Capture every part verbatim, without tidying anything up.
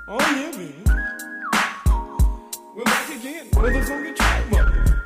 Oh yeah, baby. We're back again, motherfucking track mother.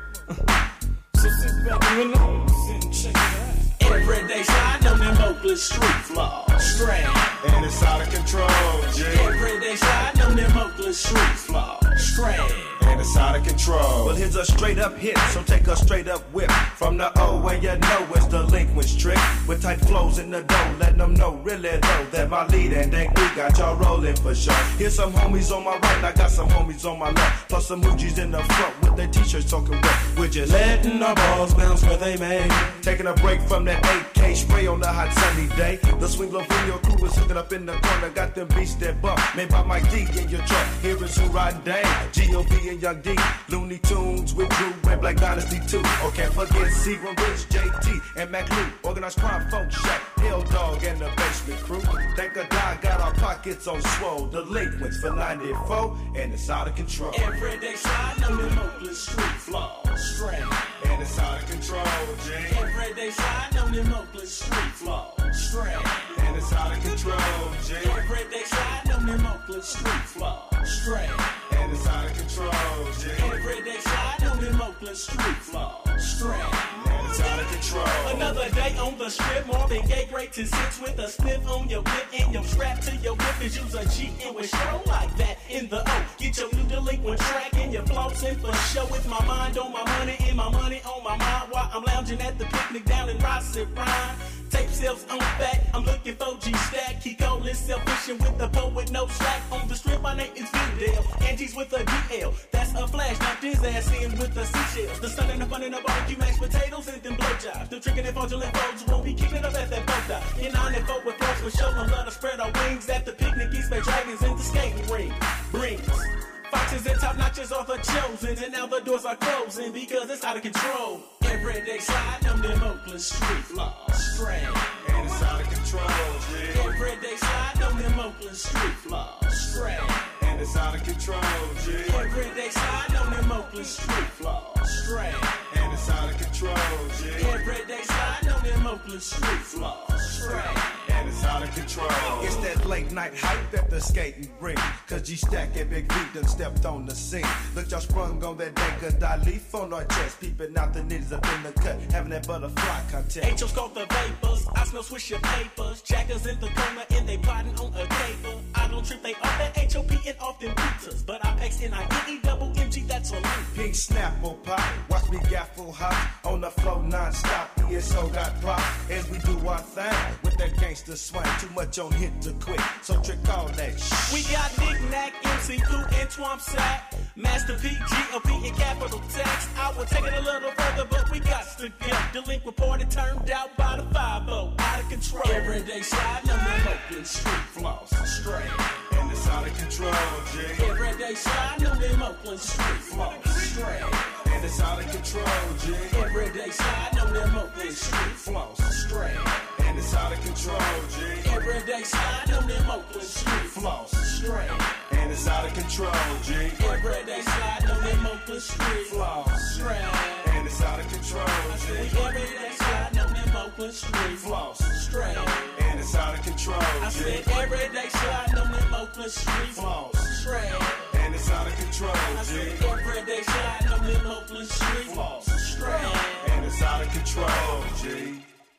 So sit back and relax and check it out. Everyday sliding on them Oakland street floors. Straight. And it's out of control, G. Everyday sliding on them Oakland street floors. Straight. And it's out of control. Well, here's a straight up hit, so take a straight up whip. From the O where you know it's delinquent's trick. With tight flows in the dough, letting them know really though that my lead and think we got y'all rolling for sure. Here's some homies on my right, I got some homies on my left. Plus some Hoogies in the front with their t-shirts talking wet. We're just letting our balls bounce where they may. Taking a break from that A K spray on the hot sunny day. The swing low video crew is hooking up in the corner. Got them beats that bump, made by Mike D in your truck. Here is who riding Dame, G O B and Young D, Looney Tunes with Drew and Black Dynasty too. Oh, can't forget Seagram Rich, J T and Mac Lou. Organized crime, Funk Shack, Hell Dog and the Basement Crew. Thank a God got our pockets on swole. Delinquents for ninety-four and it's out of control. Everyday sliding on them Oakland street floors. Straight. And it's out of control, G. Everyday sliding on them Oakland street floors. Straight. And it's out of control, G. Everyday sliding on them Oakland street floors. Straight. And it's out of control, G. Everyday sliding on them Oakland street floors. Straight. And it's out of control. Another day on the strip, Marvin Gaye great to six with a sniff on your lip and your strap to your whip is use a G and with show like that in the O. Get your new delinquent track and your flossing for show with my mind on my money and my money on my mind while I'm lounging at the picnic down in Rossi Rhyme. Tape sales on back, I'm looking for G-Stack. Keep calling self-fishing with the pole with no slack. On the strip, my name is Vidal. Angie's with a D L. That's a flash, knocked his ass in with the seashells. The sun and the fun and the barbecue, mashed potatoes and them blowjobs. The trickin' and fraudulent folks won't be keeping up at that boat dock. In on and four with folks for show and love to spread our wings. At the picnic, East Bay Dragons in the skating ring. Brings foxes and top notches are the chosen. And now the doors are closing because it's out of control. Everyday sliding on them Oakland street floors. Straight. And it's out of control, G. Everyday sliding on them Oakland street floors. Straight. And it's out of control, G. Everyday sliding on them Oakland street floors. Straight. And it's out of control, G. Everyday sliding on them Oakland street floors. Straight. And it's out of control. It's that late night hype at the skating rink. Cause G-Stack and Big V done stepped on the scene. Look, y'all sprung on that dagger dot leaf on our chest. Peeping out the nitties up in the cut. Having that butterfly contest. H O's called the vapors. I smell swisher papers. Jackers in the corner and they plotting on a cable. I don't trip, they off that H O P and often pizzas. But I X N I N E double M G, that's on me. Pink Snapple pop. Watch me gaffle hop. On the flow non-stop. E S O got pop. As we do our thing. With that gangster swing. Too much on hit to quit. So trick all that shit. We got Nick Nack, M C Pooh, and Twomp Sack. Master P, G O P, and capital text. I will take it a little further, but we got to go. Delinquent party turned out by the five oh. Out of control. Everyday sliding on them Oakland street floors. Straight. And it's out of control, G. Everyday sliding on them Oakland street floors. Straight. And it's out of control, G. Everyday sliding on them Oakland street floors. Straight. And it's out of control, G. Everyday sliding on them Oakland street floors. Straight. And it's out of control, G. Everyday sliding on them Oakland street floors. Straight. And it's out of control, G. Everyday sliding on them Oakland street floors. Straight. And it's out of control, G. I said everyday sliding on them Oakland street floors. Straight. And it's out of control, I G. said everyday sliding on them Oakland street floors. Straight. And it's out of control, G.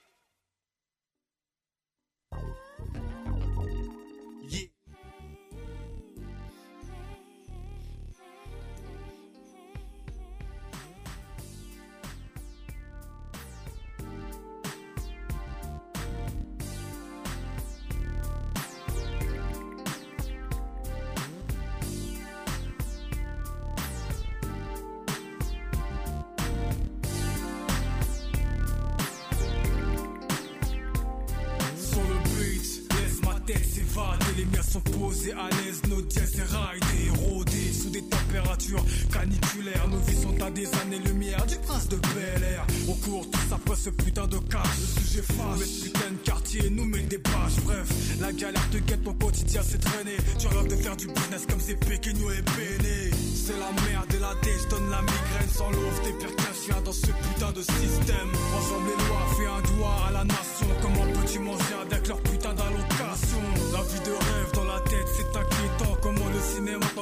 Les miens sont posés à l'aise, nos dièses et rails érodés sous des températures caniculaires. Nos vies sont à des années-lumière du prince de Bel-Air. On court tous après ce putain de cash. Le sujet fâche, mais ce putain de quartier nous met des bâches. Bref, la galère te guette, ton quotidien s'est traîné. Tu rêves de faire du business comme ces Pékino et Béné. C'est la merde et la dé, je donne la migraine sans l'offre. T'es pire qu'un chien dans ce putain de système. Ensemble les lois, fais un doigt à la nation. Comment peux-tu manger avec leur putain d'allocation? La vie de rêve dans la tête, c'est inquiétant. Comment le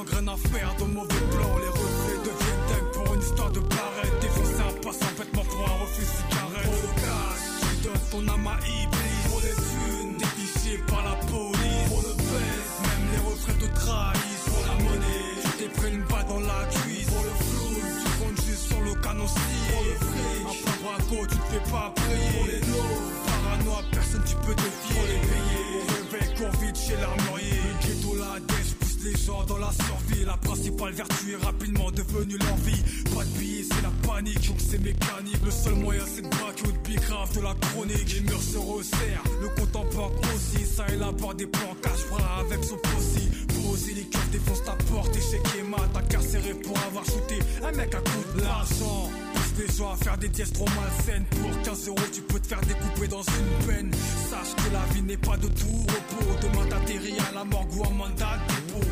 s'engraine à faire de mauvais plans. Les reflets deviennent dingues pour une histoire de barrette. Défoncer un passant vêtement pour un refus de cigarette. Pour le cash, tu donnes ton âme à Iblis. Pour les thunes, défiché par la police. Pour le buzz, même les refrains te trahissent. Pour la monnaie, tu t'es pris une balle dans la cuisse. Pour le flou, tu comptes juste sur le canon scié. Pour le fric, un peu braco, tu te fais pas prier. Pour les lots, parano à personne tu peux te fier. Pour les payer, réveil court vite chez l'armurier. Le ghetto la dèche pousse les gens dans la survie. La principale vertu est rapidement devenue l'envie. Pas de billets, c'est la panique, donc c'est mécanique. Le seul moyen c'est de braquer ou de pique grave de la chronique. Les murs se resserrent, le compte en banque aussi. Ça et là bord des plans cache-bras avec son possi. Posé les keufs défonce ta porte. Échec et mat, incarcéré pour avoir shooté un mec à coup de l'argent. Pousse les gens à faire des dièses trop malsaines. Pour quinze euros tu peux te faire découper dans une peine. Sache que la vie n'est pas de tout repos. Demain t'atterris à la morgue ou en mandat de dépôt.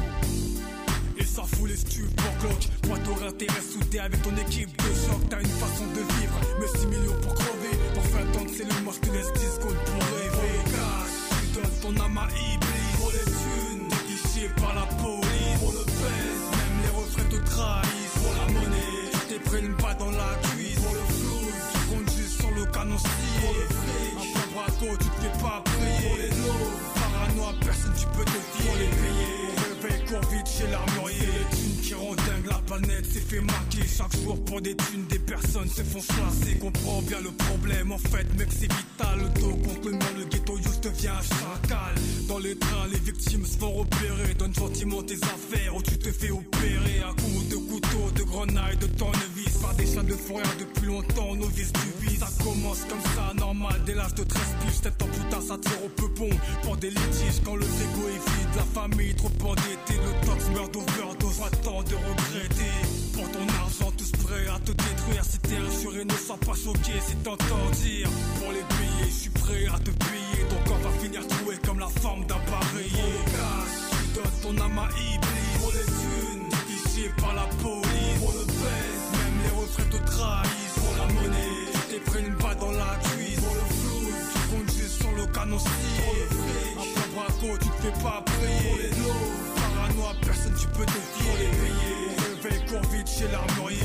Et ça fout les stupes pour cloque. Moi t'aurais intérêt soudé avec ton équipe de choc. T'as une façon de vivre, mais six millions pour crever. Pour faire attendre c'est le moi je te laisse dix secondes pour rêver. Cash, tu donnes ton âme à Iblis. Pour les thunes, déguiché par la police. Pour le buzz, même les refrains te trahissent. Pour la monnaie, tu t'es pris une balle dans la cuisse. Pour le flou, tu comptes juste sur le canon scié. Pour le fric, un peu braco, tu te fais pas prier. Pour les lots, parano à personne tu peux te fier. Pour les payer, réveil court vite chez l'armurier. Les thunes qui rendent dingue la planète s'est fait marquer. Chaque jour pour des thunes, des personnes se font chasser. Comprends bien le problème, en fait mec c'est vital. Le dos contre le monde, le ghetto youth devient un chacal. Dans les trains, les victimes se font repérer. Donne gentiment tes affaires ou tu te fais opérer. À coups de couteau, de grenaille, de tournevis. Par des chiens de fourrière depuis longtemps, novices du vice. Ça commence comme ça, normal, dès l'âge de treize piges. Tête en putain, ça tire au peupon. Pour des litiges, quand le frigo est vide. La famille trop endettée, le tox meurt d'overdose. Pas temps de regretter. Pour ton argent, tous prêts à te détruire. Si t'es assuré, ne sois pas choqué si t'entends dire. Pour les billets, je suis prêt à te payer. Ton corps va finir troué comme la forme d'un pareillé. Cash, tu donnes ton âme à Iblis. Pour les thunes, déguisé par la police. Pour le buzz, même les refrains te trahissent. Pour la monnaie, tu t'es pris une balle dans la cuisse. Pour le flou, tu comptes juste sur le canon scié. Pour le fric, un peu braco, tu te fais pas prier. Pour les lots, parano à personne tu peux te fier. Pour les payer, réveil court vite chez l'armurier.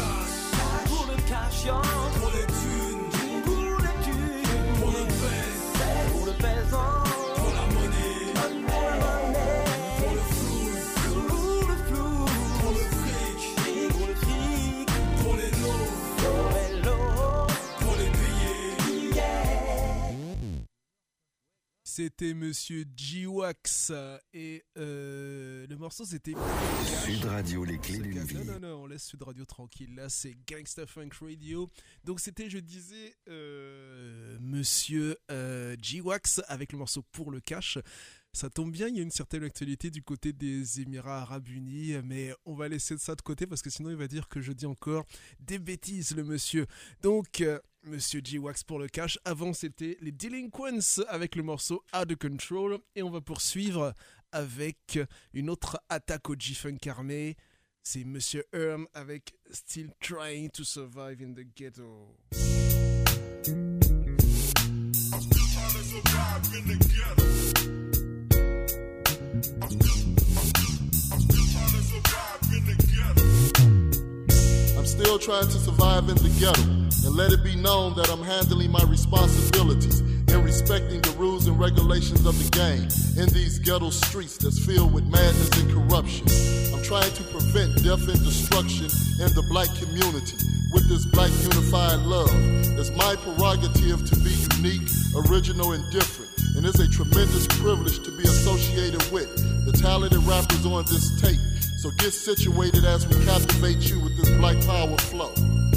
Pour le cash, pour les thunes, pour les thunes, pour le buzz, pour le paysan, pour la monnaie, pour le flou, pour le flou, pour le fric, pour le fric, pour les lots, pour les lots, pour les payer. C'était Monsieur G-Wax et euh, le morceau c'était Sud Radio, les clés d'une vie. Non, non, non, on laisse Sud Radio tranquille. Là, c'est Gangsta Funk Radio. Donc, c'était, je disais, euh, Monsieur euh, G-Wax avec le morceau Pour le Cash. Ça tombe bien, il y a une certaine actualité du côté des Émirats Arabes Unis, mais on va laisser ça de côté parce que sinon il va dire que je dis encore des bêtises, le monsieur. Donc, euh, Monsieur G-Wax pour le cash. Avant, c'était les Delinquents avec le morceau Out of Control. Et on va poursuivre avec une autre attaque au G-Funk armé. C'est Monsieur Erm avec Still Trying to Survive in the Ghetto. I'm still trying to survive in the ghetto, and let it be known that I'm handling my responsibilities in respecting the rules and regulations of the game in these ghetto streets that's filled with madness and corruption. I'm trying to prevent death and destruction in the black community with this black unified love. It's my prerogative to be unique, original, and different, and it's a tremendous privilege to be associated with the talented rappers on this tape. So get situated as we captivate you with this black power flow.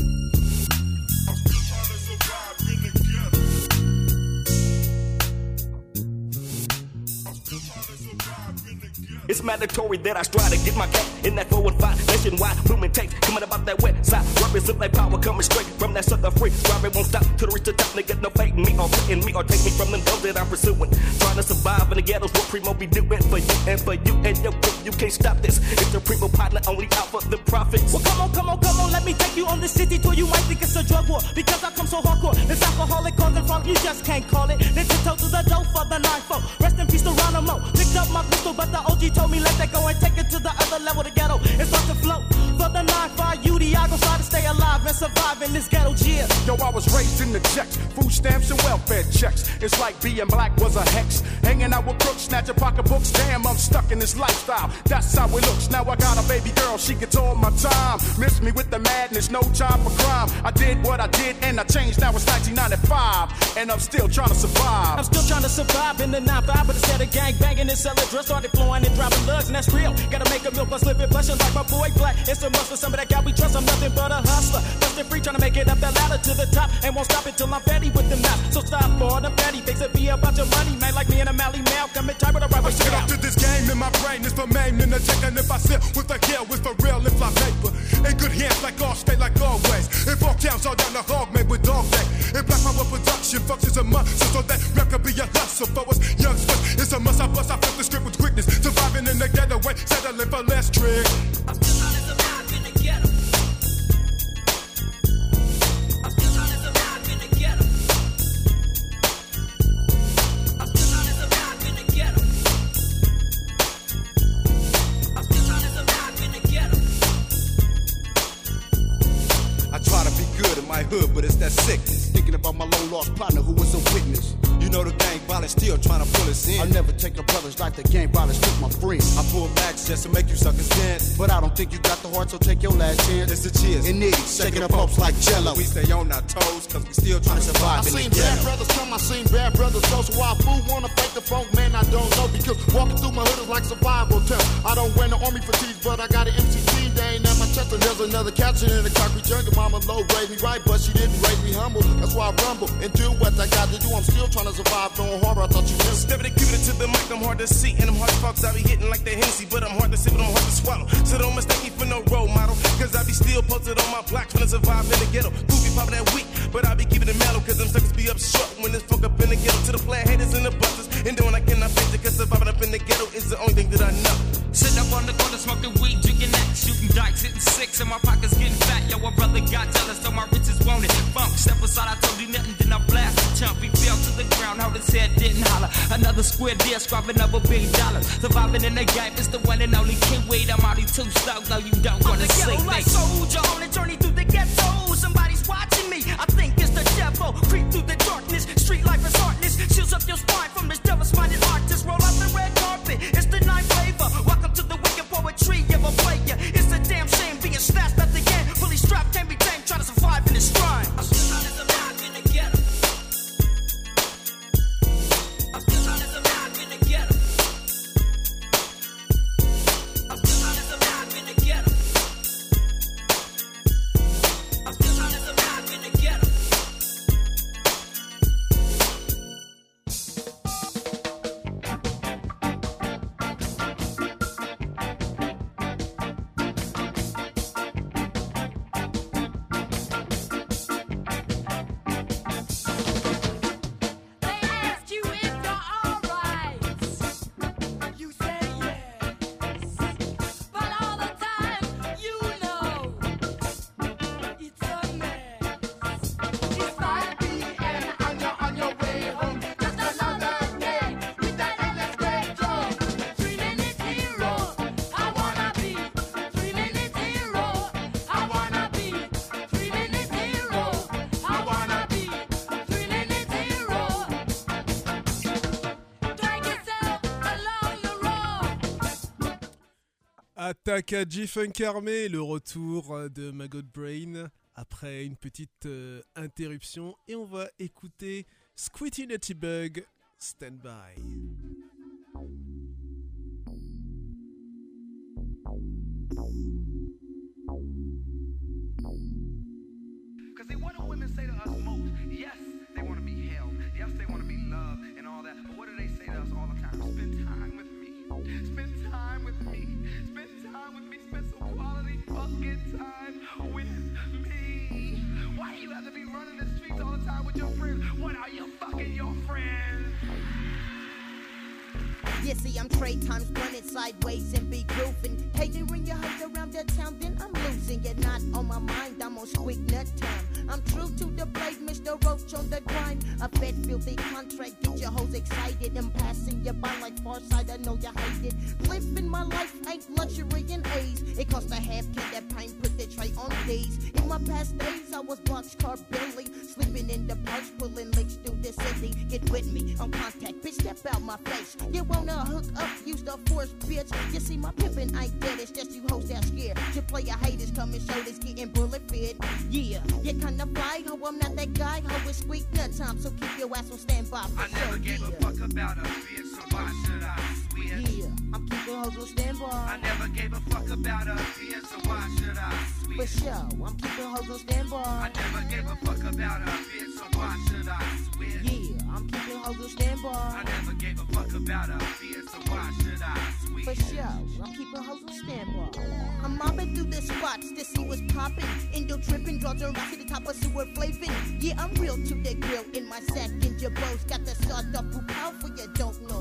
It's mandatory that I strive to get my cat in that four and five nationwide blooming takes coming about that west side. Represent like power coming straight from that sucker free. Striving won't stop till reach the top. Nigga, no fighting me or fighting me or take me from them goals that I'm pursuing. Trying to survive in the ghettos, what Primo be doing for you and for you and your group. You can't stop this. It's the Primo partner only out for the profits. Well, come on, come on, come on, let me take you on this city tour. You might think it's a drug war because I come so hardcore. This alcoholic causing funk, you just can't call it. Then tiptoe to the dough for the nine four. Rest in peace to Ronimo. Picked up my pistol, but the O G told me let that go and take it it to the other level of the ghetto and start to float. For the nine five U D, I gon' try to stay alive and survive in this ghetto jail. Yo, I was raised in the checks, food stamps and welfare checks. It's like being black was a hex. Hanging out with crooks, snatching pocketbooks. Damn, I'm stuck in this lifestyle. That's how it looks. Now I got a baby girl, she gets all my time. Miss me with the madness, no time for crime. I did what I did and I changed. Now it's nineteen ninety-five, and I'm still trying to survive. I'm still trying to survive in the nine five, but instead of gang banging and selling drugs, started flowing and dropping lugs, and that's real. Gotta make a meal plus live it, plus like my boy Black. It's a must for some of that guy we trust. I'm nothing but a hustler, busting free, trying to make it up the ladder to the top, and won't stop until I'm ready with the mouth. So stop for the petty things that be about your money, man. Like me and a Mally Malcolm and type of the right way. Get up to this game in my brain is for main in the check, and if I sit with the hill, it's for real. If I paper in good hands, like all stay like always. If all counts all down the hog made with dog day. If Black Power production functions a must, so that rap could be a hustle for us young sluts. It's a must. I bust. I flip the script with quickness, surviving in the getaway, settling for less trick. I'm still trying to survive in the ghetto. I'm still trying to survive in the ghetto. I'm still trying to survive in the ghetto. I'm still trying to survive in the ghetto. I try to be good in my hood, but it's that sickness. Thinking about my long lost partner who was a witness. You know the gang violence still trying to pull us in. I'll never take a brother's life, the gang violence took my friend. I pull max just to make you suckers dance. But I don't think you got the heart, so take your last chance. It's a cheers. It needs shaking up hopes like jello. We stay on our toes, cause we still trying to survive I in the seen ghetto. bad brothers come, I seen bad brothers go. So why fool wanna fight the funk, man, I don't know. Because walking through my hood is like survival test. I don't wear no army fatigues, but I got an M C team day at my chest. And there's another captain in the concrete jungle. Mama low raised me right, but she didn't raise me humble. That's why I rumble and do what I got to do. I'm still trying to survive, throwing horror. I thought you knew. Stepping cuter to the mic, I'm hard to see. And I'm hard to fucks, I be hitting like the Hennessy. But I'm hard to see, but I'm hard to swallow. So don't mistake me for no role model. Cause I be still posted on my block trying to survive in the ghetto. Goofy poppin' that week, but I be keeping it mellow. Cause them suckers be up short when this fuck up in the ghetto. To the player haters and the busters. And doing I cannot face it. Cause surviving up in the ghetto is the only thing that I know. Sitting up on the corner smoking weed, drinking that, shooting dice, hitting six, and my pockets getting fat. Yo, a brother got jealous, so my riches wanted funk. Step aside, I told you nothing, then I blast the chump. He fell to the ground, held his head, didn't holler. Another square deal, scribing up a big dollar. Surviving in the game, it's the one and only King Wade. I'm already too slow, though you don't wanna see me. Like soldier on a journey through the ghetto. Somebody's watching me. I think it's the devil. Creep through the darkness. Street life is heartless. Shields up your spine from this devil's-minded artist. Roll out the red carpet. It's the ninth flavor. Welcome to the wicked poetry of a player. It's a damn shame being snatched at the end. Fully strapped, can't be tamed. Trying to survive in this crime. I'm still trying to survive in the ghetto. I'm still trying to survive in the ghetto. I'm still trying to survive in the ghetto. I'm still trying to survive in the ghetto. Attaque à G-Funk Armé, le retour de Maggot Brain après une petite euh, interruption et on va écouter Squitty Nutty Bug, Stand By. Cause see, what do women say to us most? Yes, they want to be held. Yes, they want to be loved and all that. But what do they say to us all the time? Spend time with me. Spend time with me. Spend time with me. Spend some quality fucking time with me. Why you have to be running the streets all the time with your friends? What are you fucking your friends? Yeah, see, I'm trade times running sideways and be grooving. Hating when you hide around that town, then I'm losing. You're not on my mind, I'm on squeak nut time. I'm true to the blade, Mister Roach on the grind. A fed filthy contract, get your hoes excited. I'm passing you by like Farsight, I know you hate it. Flipping in my life ain't luxury and A's. It costs a half can that pain put the tray on D's. In my past days, I was boxcar Billy, sleeping in the parks, pulling licks through the city. Get with me on contact, bitch, step out my face. You wanna hook up, use the force, bitch. You see my pimpin' ain't dead, it's just you hoes that scared. You play your haters, coming shoulders, getting bullet fed. Yeah, you kinda fly, ho, I'm not that guy, ho, it's squeak nut time, so keep your ass on standby for I never sure, gave yeah. a fuck about a bitch, so why should I switch? Yeah, I'm keeping hoes on standby. I never gave a fuck about a bitch, so why should I switch? For sure, I'm keeping hoes on standby. I never gave a fuck about a bitch, so why should I switch? Yeah, I'm keeping hoes on standby. I never gave a fuck about a bitch, so why should I switch? For sure, I'm keeping hoes on standby. I'm mobbing through the spots to see what's popping. Indo tripping, draws around to the top of sewer flavin'. Yeah, I'm real to the grill in my sack in jabos. Got the sawed up who powerful you don't know.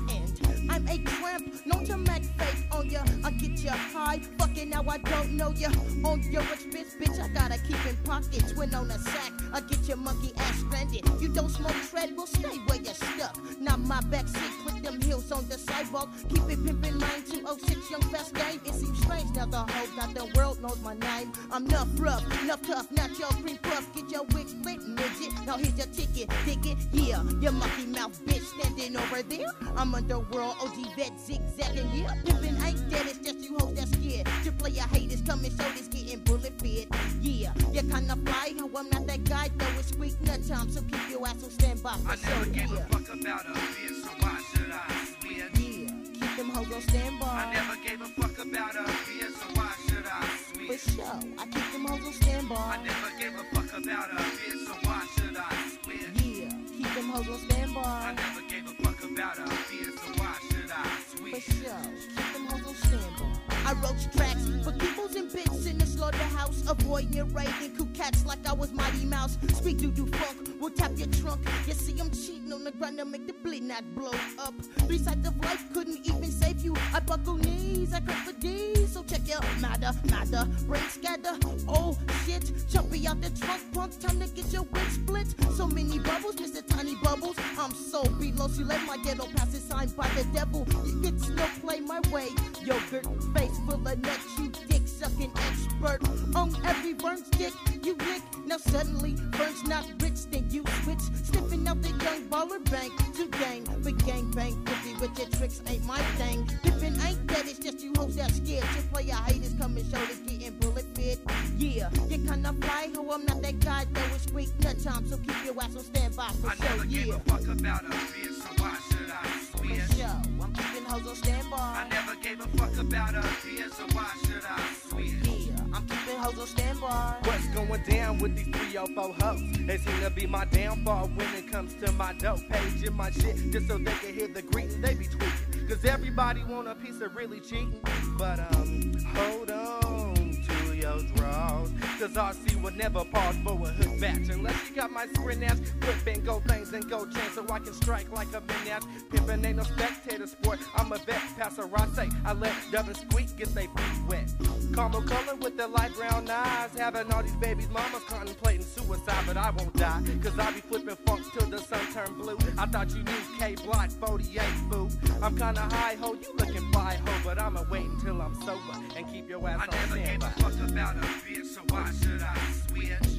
And I'm a tramp, known to make fake on ya. I get ya high, fucking now I don't know ya. On your expense, bitch, I gotta keep in pockets. When on a sack, I get your monkey ass stranded. You don't smoke shred, well stay where you're stuck. Not my backseat, put them heels on the sidewalk. Keep it pimpin' nine two oh six, young fast game. It seems strange now the whole goddamn world knows my name. I'm enough rough, enough tough, not your cream puff. Get your wig split, midget. Now here's your ticket, dig it, yeah. Your monkey mouth bitch standing over there. I'm underworld, O G vet, zigzagging, yeah. Pimpin' ain't dead, it's just you hoes that scared. To play your haters, coming shoulders, getting bullet fed. Yeah, you kinda fly, ho, I'm not that guy, though it's squeak nut time, so keep your ass on standby for I never sure, gave yeah. a fuck about a bitch, so why should I switch? Yeah, keep them hoes on standby. I never gave a fuck about a bitch, so why should I For switch? sure, I keep them hoes on standby. I never gave a fuck about a bitch, so why should I switch? Yeah, keep them hoes on standby. I never gave a fuck about a bitch, so why should I For switch? sure, keep them hoes on standby. I wrote tracks for peoples and bits in the slaughterhouse, avoiding raiding cool cats like I was Mighty Mouse. Speak doo doo funk, we'll tap your trunk. You see I'm cheating on the grind to make the bleed not blow up. Three sides of life couldn't even save you. I buckle knees, I cut for D's. So check your matter, matter, brain scatter. Oh shit, jumpy out the trunk, punk, time to get your wig split. So many bubbles, Mister Tiny Bubbles. I'm so below, she let my ghetto pass it signed by the devil. It's no play my way. Yogurt face full of nuts, you dick sucking expert. On every Burns dick you lick. Now suddenly Burns not rich, then you switch. Sniffing out the young baller bank to gang. But gang bang fifty with your tricks ain't my thing. Pippin' ain't dead, it's just you hoes that scared. To play your haters coming shoulders getting bullet fit. Yeah, you kinda fly, ho, I'm not that guy though. It's squeak nut time, so keep your ass on standby for I sure, never gave yeah. a fuck about a bitch, so why should I For switch? sure, I'm keeping hoes on standby. I never gave a fuck about a bitch, so why should I switch? Yeah, I'm keeping hoes on standby. What's going down with these three oh four hoes? They seem to be my downfall when it comes to my dope page and my shit, just so they can hear the greeting they be tweeting. Cause everybody want a piece of really cheating. But um, hold on to your draws. Cause R C would never pause for a hook batch unless you got my sprint ass, flip and go things and go chain so I can strike like a miniature. Pimpin' ain't no spectator sport. I'm a vet, passer I say. I let Dub and Squeak get they feet wet. Caramel color with the light brown eyes, having all these babies mamas contemplating suicide, but I won't die. Cause I be flipping funk till the sun turn blue. I thought you knew K Block forty-eight, boo. I'm kinda high ho, you looking fly ho, but I'ma wait until I'm sober and keep your ass I on never gave standby. a fuck about a bitch, so why should I switch?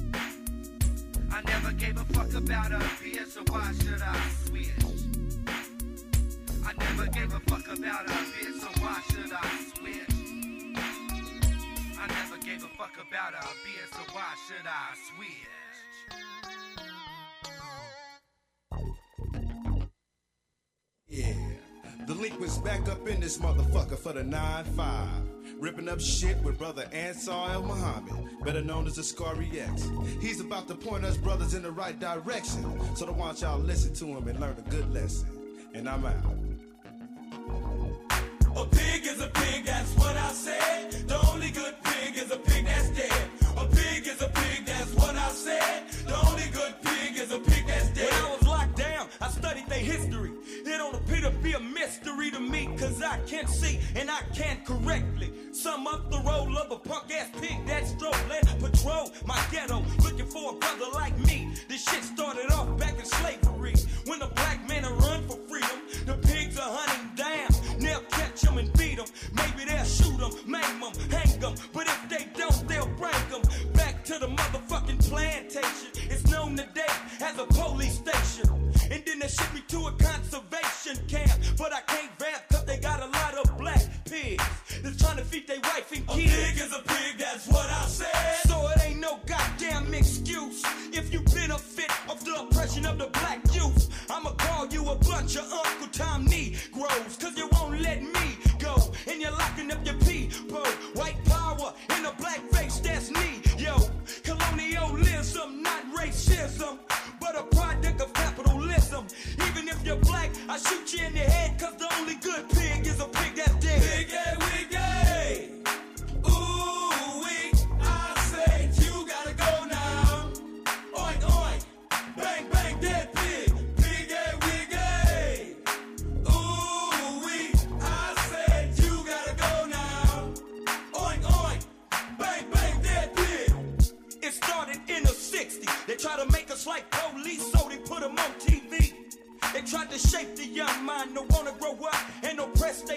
I never gave a fuck about a bitch, so why should I switch? I never gave a fuck about a bitch, so why should I switch? I never gave a fuck about a bitch, so why should I switch? Yeah, delinquents back up in this motherfucker for the nine five. Ripping up shit with brother Ansar El Muhammad, better known as the Scary X. He's about to point us brothers in the right direction, so I want y'all listen to him and learn a good lesson. And I'm out. A pig is a pig, that's what I said. The only good pig is a pig that's dead. A pig is a pig, that's what I said. The only good pig is a pig that's dead. When I was locked down, I studied their history. It don't appear to be a mystery to me, cause I can't see and I can't correctly sum up the role of a punk ass pig that stroke led patrol my ghetto, looking for a brother like me. This shit started off back in slavery, when the black men are run for freedom. The pigs are hunting down, they'll catch them and beat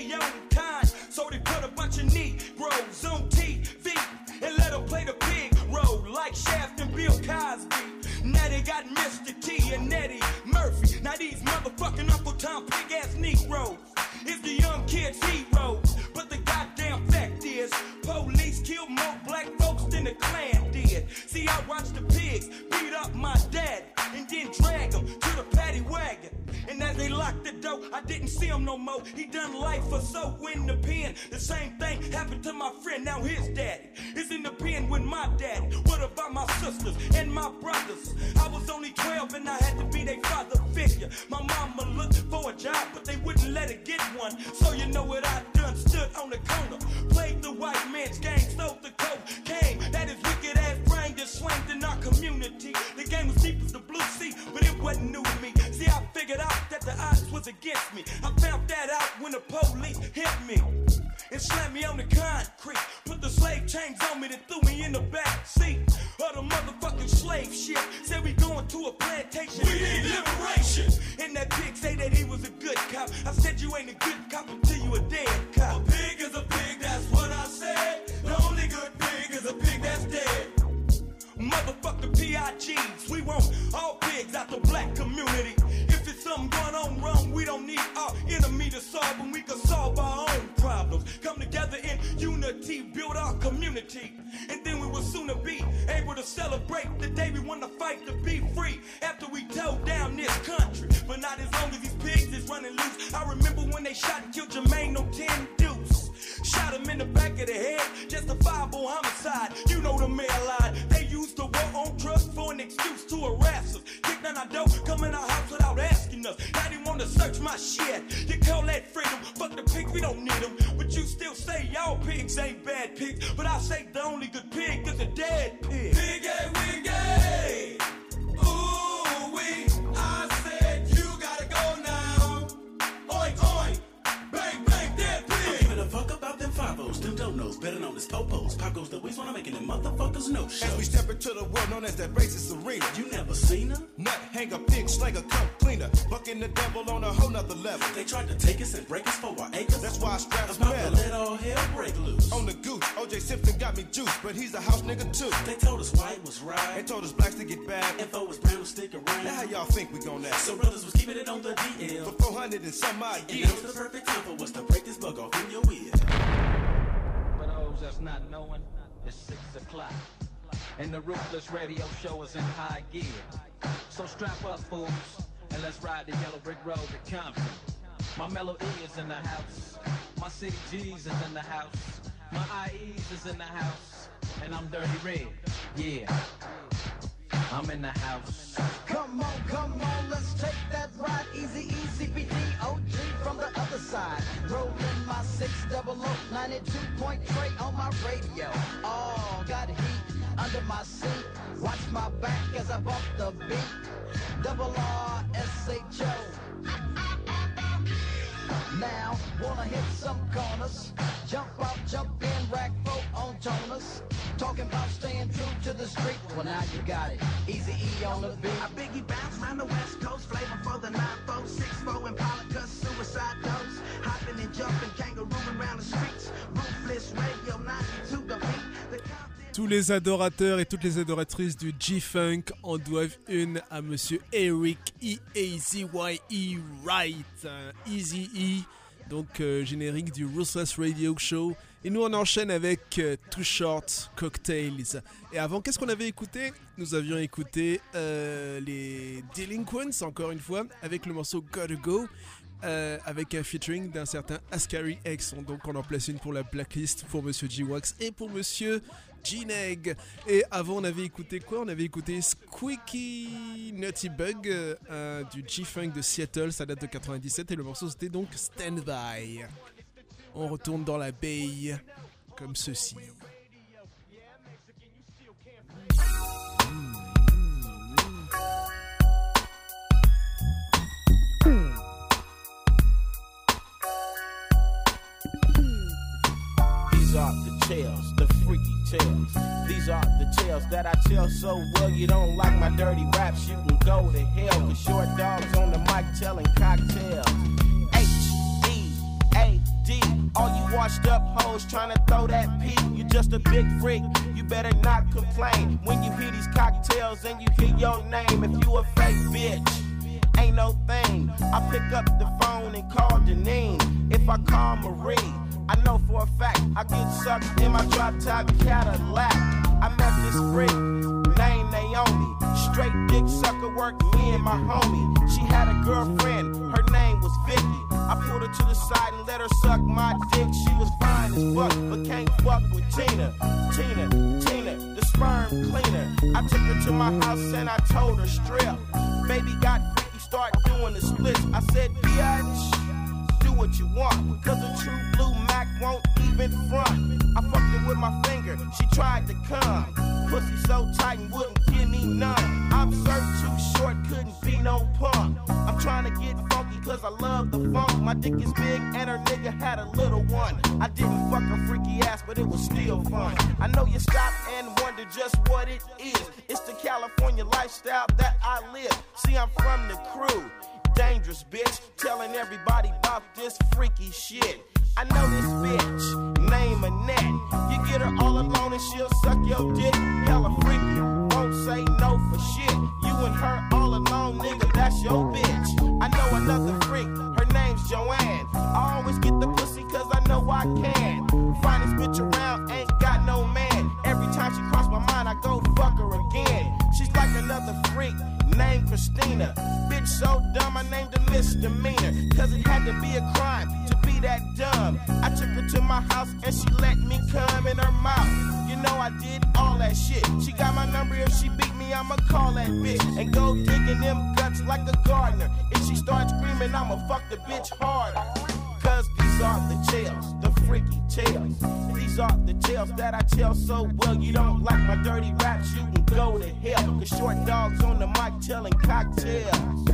the only kind. So they put a bunch of Negroes on T V and let them play the big role like Shaft and Bill Cosby. Now they got Mister T and Eddie Murphy. Now these motherfucking Uncle Tom big ass Negroes is the young kids' heroes. But the goddamn fact is, police killed more black folks than the Klan did. See, I watched the pigs beat up my dad and then drag him to the paddy wagon. And as they locked the door, I didn't see him no more. He done life or so in the pen. The same thing happened to my friend, now his daddy is in the pen with my daddy. What about my sisters and my brothers? I was only twelve and I had to be their father figure. My mama looked for a job, but they wouldn't let her get one. So you know what I done? Stood on the corner, played the white man's game, stole the cocaine. That is wicked ass brain that slammed in our community. The game was deep as the blue sea, but it wasn't new to me. See, I figured out that the odds was against me. I found that out when the police hit me and slammed me on the concrete. Put the slave chains on me and threw me in the back seat of the motherfucking slave ship. Said we going to a plantation. We need liberation. And that pig say that he was a good cop. I said you ain't a good cop until you a dead cop. A pig is a pig, that's what I said. The only good pig is a pig that's dead. Motherfucking P I Gs, we want all pigs out the black community. If it's something going on wrong, we don't need our enemy to solve them. We can solve our own problems. Come together in unity, build our community. And then we will sooner be able to celebrate the day we want to fight to be free. After we tore down this country, but not as long as these pigs is running loose. I remember when they shot and killed Jermaine on ten deuce. Shot him in the back of the head, justifiable homicide. You know the mail line. They used the war on drugs for an excuse to harass us. Kick down our door, come in our house without asking us. Now they want to search my shit. You call that freedom? Fuck the pigs, we don't need them. But you still say y'all pigs ain't bad pigs. But I say the only good pig is a dead pig. Piggy, wiggy. Ooh, wee. I said you gotta go now. Oink, oink. Bang, bang, dead pig. I'm giving a fuck about them five-os, them donos, better known as popos. Pop goes the ways when I'm making them motherfuckers no show. As we step into the world known as that racist arena. You never seen her? Nut, hanger, pig, slanger, come cleaner. Bucking the devil on a whole nother level. They tried to take us and break us for our acres. That's why I strapped about metal. to let all hell break loose. On the goose, O J Simpson got me juiced, but he's a house nigga too. They told us white was right. They told us blacks to get bad. Info was brown to stick around. Now how y'all think we gon' act? So brothers was keeping it on the D L. For four hundred and some odd and years. now's the perfect time for us to break this bug off in your ear. For those that's not knowing, it's six o'clock. And the Ruthless Radio Show is in high gear. So strap up, fools, and let's ride the yellow brick road to Compton. My Mellow E is in the house. My City G's is in the house. My I E's is in the house. And I'm Dirty Red. Yeah. I'm in the house. Come on, come on, let's take that ride. Easy, easy, B D O G from the other side. Rolling my six double O ninety-two point three on my radio. Oh, got heat under my seat. Watch my back as I bump the beat. Double R S H O. Now, wanna hit some corners. Jump out, jump in, rack folk on toners. Talking about staying true to the street. Well, now you got it. Easy E on the beat. I biggie bounce round the west coast. Flavor for the nine four six four and Polycuss suicide dose. Hopping and jumping, kangarooing around the streets. Ruthless Radio ninety-two the beat. The Tous les adorateurs et toutes les adoratrices du G-Funk en doivent une à monsieur Eric E A Z Y E Wright, Easy E, donc euh, générique du Ruthless Radio Show. Et nous on enchaîne avec euh, Too Short Cocktails. Et avant, qu'est-ce qu'on avait écouté? Nous avions écouté euh, les Delinquents, encore une fois, avec le morceau Gotta Go. Euh, avec un featuring d'un certain Ascari X. Donc on en place une pour la blacklist pour monsieur G-Wax et pour monsieur G-Neg. Et avant on avait écouté quoi? On avait écouté Squeaky Nutty Bug euh, du G-Funk de Seattle, ça date de quatre-vingt-dix-sept et le morceau c'était donc Stand By. On retourne dans la Bay comme ceci. These are the tales, the freaky tales. These are the tales that I tell so well. You don't like my dirty raps, you can go to hell. Cause short dogs on the mic telling cocktails. H E A D washed up hoes trying to throw that pee. You just a big freak, you better not complain. When you hear these cocktails and you hear your name, if you a fake bitch, ain't no thing. I pick up the phone and call Deneen. If I call Marie, I know for a fact I get sucked in my drop top Cadillac. I met this freak named Naomi. Straight dick sucker worked me and my homie. She had a girlfriend, her name was Vicky. I pulled her to the side and let her suck my dick. She was fine as fuck, but can't fuck with Tina. Tina, Tina, the sperm cleaner. I took her to my house and I told her strip. Baby got freaky, start doing the splits. I said, bitch, do what you want, cause a true blue Mac won't even front. I fucked her with my finger, she tried to come. Pussy so tight and wouldn't give me none. I'm served too short, couldn't be no punk. I'm trying to get funky cause I love the funk. My dick is big and her nigga had a little one. I didn't fuck her freaky ass, but it was still fun. I know you stop and wonder just what it is. It's the California lifestyle that I live. See, I'm from the crew, dangerous bitch, telling everybody about this freaky shit. I know this bitch, name Annette. You get her all alone and she'll suck your dick. Hella freaky, won't say no for shit. You and her all alone, nigga, that's your bitch. I know another freak, her name's Joanne. I always get the pussy cause I know I can. Finest bitch around, ain't got no man. Every time she cross my mind, I go fuck her again. She's like another freak named Christina. Bitch so dumb, I named her misdemeanor. Cause it had to be a crime to be that dumb. I took her to my house and she let me come in her mouth. You know I did all that shit. She got my number, if she beat me, I'ma call that bitch. And go digging them guts like a gardener. If she starts screaming, I'ma fuck the bitch harder. Cause these are the tales, the freaky tales. These are the tales that I tell so well. You don't like my dirty raps, you can go to hell. Cause short dogs on the mic telling cocktails.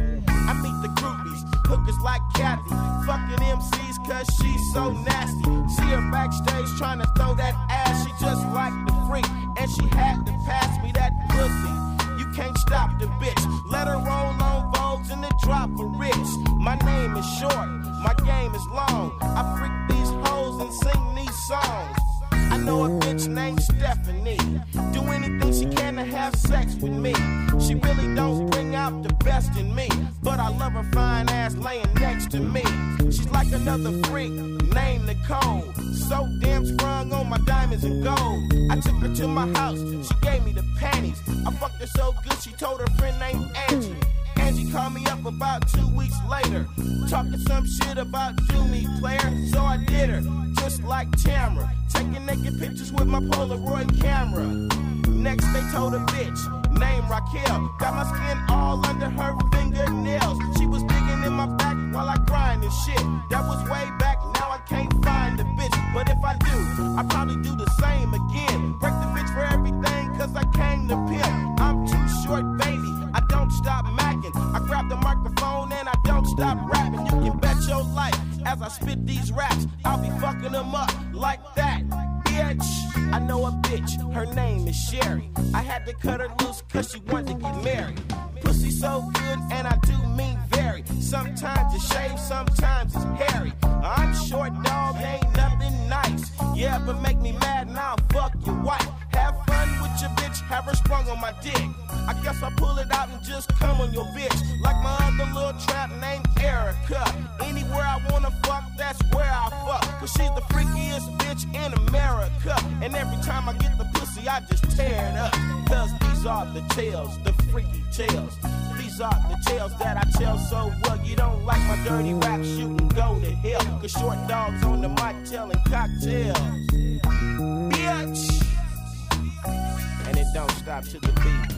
I meet the groupies, hookers like Kathy, fucking M Cs cause she's so nasty. See her backstage trying to throw that ass, she just like the freak, and she had to pass me that pussy. You can't stop the bitch, let her roll on Vogues and then drop for rich. My name is short, my game is long. I freak these hoes and sing these songs. I know a bitch named Stephanie, do anything she can to have sex with me. She really don't bring out the best in me, but I love her fine ass laying next to me. She's like another freak named Nicole, so damn sprung on my diamonds and gold. I took her to my house, she gave me the panties. I fucked her so good she told her friend named Angie. Angie called me up about two weeks later, talking some shit about do me player, so I did her, just like Tamara, taking naked pictures with my Polaroid camera. Next they told a bitch named Raquel, got my skin all under her fingernails. She was digging in my back while I grind and shit. That was way back, now I can't find the bitch, but if I do, I probably do the same again. Break the bitch for everything cause I came to pimp. I'm too short, baby, I don't stop macking. I grab the microphone and I don't stop rapping. You can bet your life as I spit these raps, I'll be fucking them up like that, bitch. I know a bitch, her name is Sherry. I had to cut her loose cause she wanted to get married. Pussy so good and I do mean very. Sometimes it's shaved, sometimes it's hairy. I'm short, dog, ain't nothing nice. Yeah, but make me mad and I'll fuck your wife. Have fun with your bitch, have her sprung on my dick. I guess I'll pull it out and just come on your bitch. Like my other little trap named Erica. Anywhere I wanna fuck, that's where I fuck. Cause she's the freakiest bitch in America. And every time I get the pussy, I just tear it up. Cause these are the tales, the freaky tales. These are the tales that I tell so well. You don't like my dirty raps, you can go to hell. Cause short dogs on the mic telling cocktails. Bitch! And it don't stop to the beat.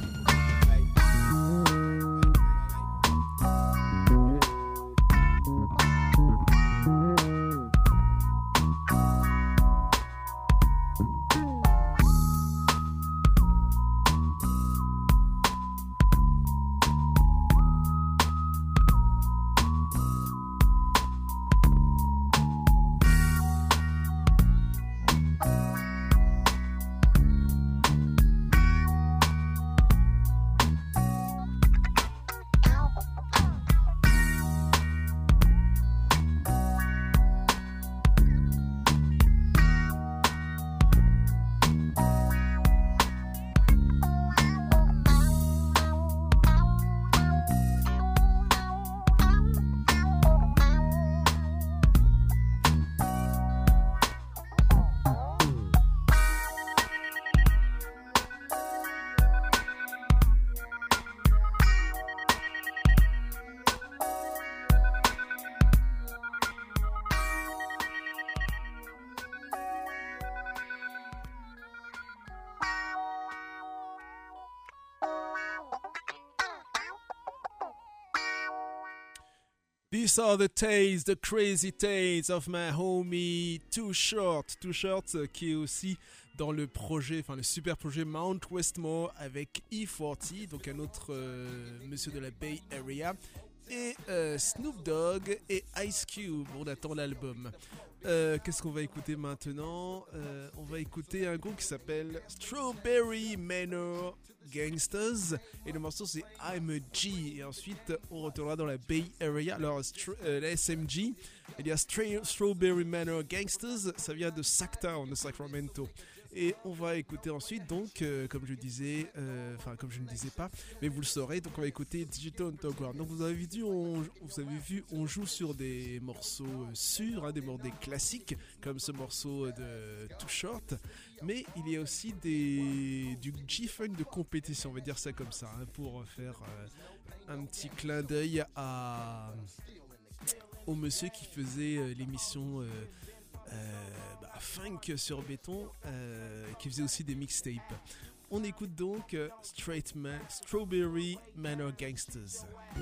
These are the tales, the crazy tales of my homie Too Short. Too Short euh, qui est aussi dans le projet, enfin le super projet Mount Westmore avec E quarante, donc un autre euh, monsieur de la Bay Area, et euh, Snoop Dogg et Ice Cube. On attend l'album. Euh, qu'est-ce qu'on va écouter maintenant? euh, On va écouter un groupe qui s'appelle Strawberry Manor Gangsters et le morceau c'est I'm a G, et ensuite on retournera dans la Bay Area. Alors str- euh, la S M G, il y a Stra- Strawberry Manor Gangsters, ça vient de Sacktown de Sacramento. Et on va écouter ensuite, donc, euh, comme je disais, enfin, euh, comme je ne disais pas, mais vous le saurez, donc on va écouter Digital Underground. Donc, vous avez vu, on, vous avez vu, on joue sur des morceaux euh, sûrs, hein, des morceaux classiques, comme ce morceau de Too Short, mais il y a aussi des, du G-Funk de compétition, on va dire ça comme ça, hein, pour faire euh, un petit clin d'œil à, au monsieur qui faisait euh, l'émission. Euh, Euh, bah, funk sur béton, euh, qui faisait aussi des mixtapes. On écoute donc euh, Straight Man, Strawberry Manor Gangsters.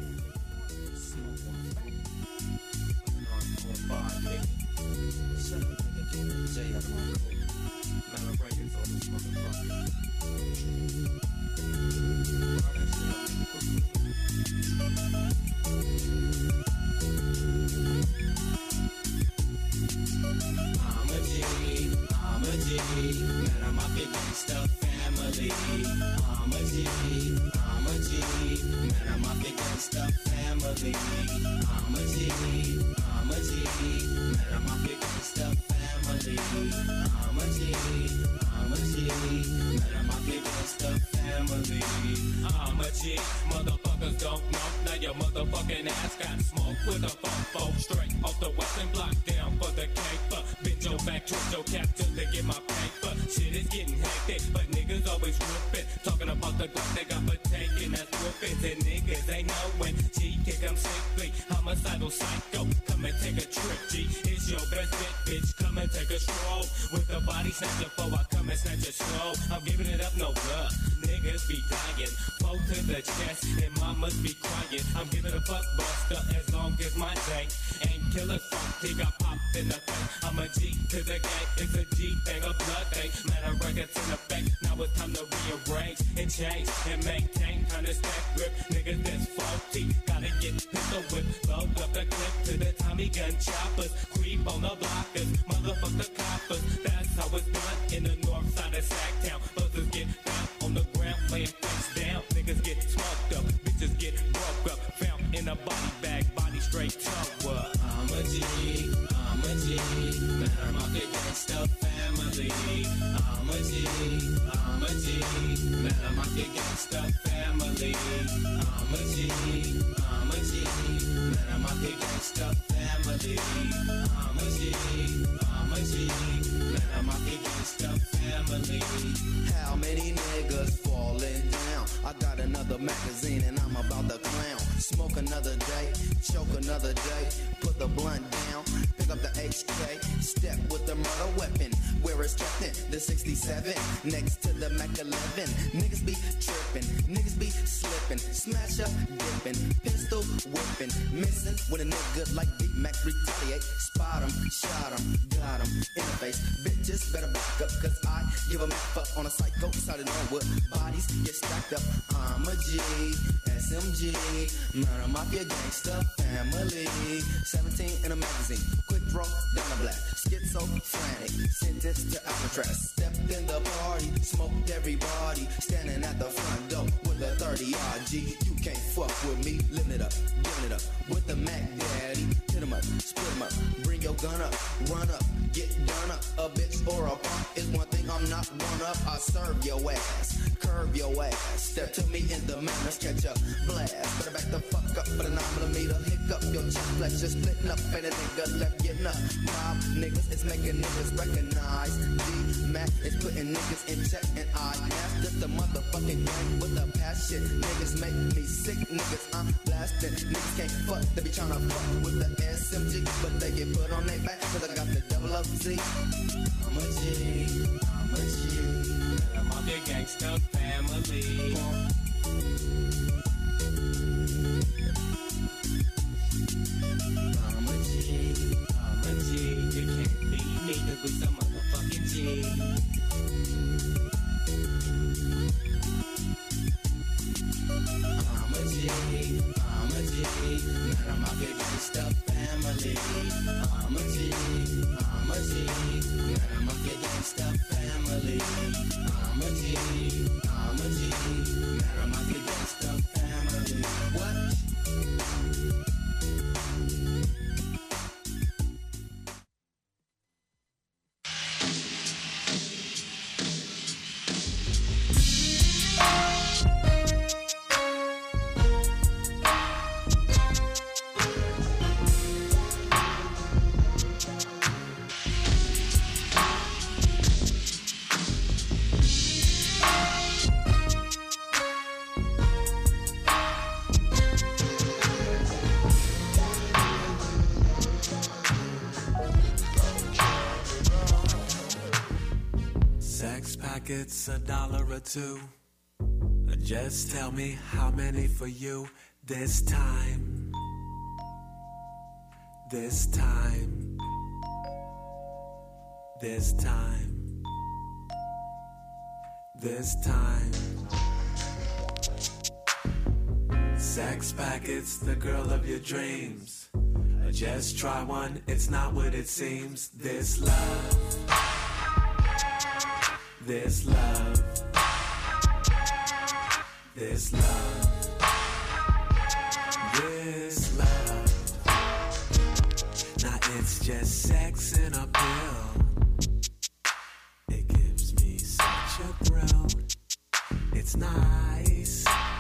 I'm a G, I'm a G, man, I'm a big gangsta family. I'm a G, I'm a G, man, I'm a big gangsta family. I'm a G, I'm a G, man, I'm a big gangsta family. I'm a G, I'm a G, man, I'm a big gangsta family. I'm a G, motherfuckers don't know. Now your motherfucking ass got smoked with a fofo. Straight off the western block, down for the caper. Bend your back, twist your cap till they get my paper. Shit is getting hectic, but niggas always whooping. Talking about the gun they got for taking us whoopings. And niggas ain't knowing. G kick 'em sickly, homicidal psycho. Come and take a trip, G. It's your best bet, bitch. Come and take a stroll. With the body snatcher before I come and snatch a slow. I'm giving it up, no love. Niggas be dying. Foe to the chest, and mamas be crying. I'm giving a fuck buster as long as my tank ain't killer funky. Got popped in the thing. I'm a G to the gang. It's a G thing, a blood thing. Man, I records in effect. Now it's time to rearrange and change and maintain. Kind of stack grip. Niggas that's faulty. Gotta get pistol whip. Load up the clip to the Tommy gun choppers. Creep on the blockers. Motherfuck the coppers. That's how it's done in the north side of Sacktown. Buzzers get down on the ground, laying face down. Niggas get smoked up. Bitches get broke up. Found in a body bag. Body straight toe up. I'm a G, I'm a G, man, I'm a big gangsta family. I'm a G, I'm a G, man, I'm a big gangsta family. I'm a G, I'm a G, man, I'm a big gangsta family. I'm a G, I'm a G, man, I'm a big gangsta family. How many niggas falling down? I got another magazine and I'm about to clown. Smoke another day, choke another day, put the blunt down, pick up the H K, step with the murder weapon, where it's kept in the sixty-seven, next to the Mac eleven. Niggas be trippin', niggas be slippin', smash up, dippin', pistol whippin', missing when a nigga like Big Mac retaliate, spot him, shot him, got him, in the face. Bitches better back up, cause I give a map up on a psycho side of Norwood. Bodies get stacked up, I'm a G, S M G, man, I'm mafia gangsta family. seventeen in a magazine, quick draw down the black, schizophrenic, sentenced to Alcatraz. Stepped in the party, smoked everybody, standing at the front door with a thirty R G. You can't fuck with me, living it up, giving it up with the Mac Daddy. Hit 'em up, split 'em up, bring your gun up, run up, get done up. A bitch or a punk is one thing I'm not one up. I serve your ass, curve your ass. Step to me in the manners, catch a blast. Better back the fuck up for the nine millimeter. Hiccup your chest flex, just splitting up, and a nigga left getting up. Mob niggas is making niggas recognize. D-Mac is putting niggas in check, and I mastered the motherfucking game with a passion. Niggas make me sick, niggas I'm blasting. Niggas can't fuck, they be tryna fuck with the S M G, but they get put on their back, cause I got the double O Z. I'm a G, I'm a G, man, I'm a big gangsta family. I'm a G, I'm a G. You can't beat me, cause we some motherfucking G. I'm a G, I'm a G. Not on my big gangsta family. I'm a G, I'm a G. Not on my big gangsta family. I'm a G, I'm a G. Not on my big gangsta family. What? It's a dollar or two. Just tell me how many for you this time. This time. This time. This time. Sex packets, the girl of your dreams. Just try one, it's not what it seems. This love. This love, this love, this love. Now it's just sex in a pill. It gives me such a thrill. It's nice.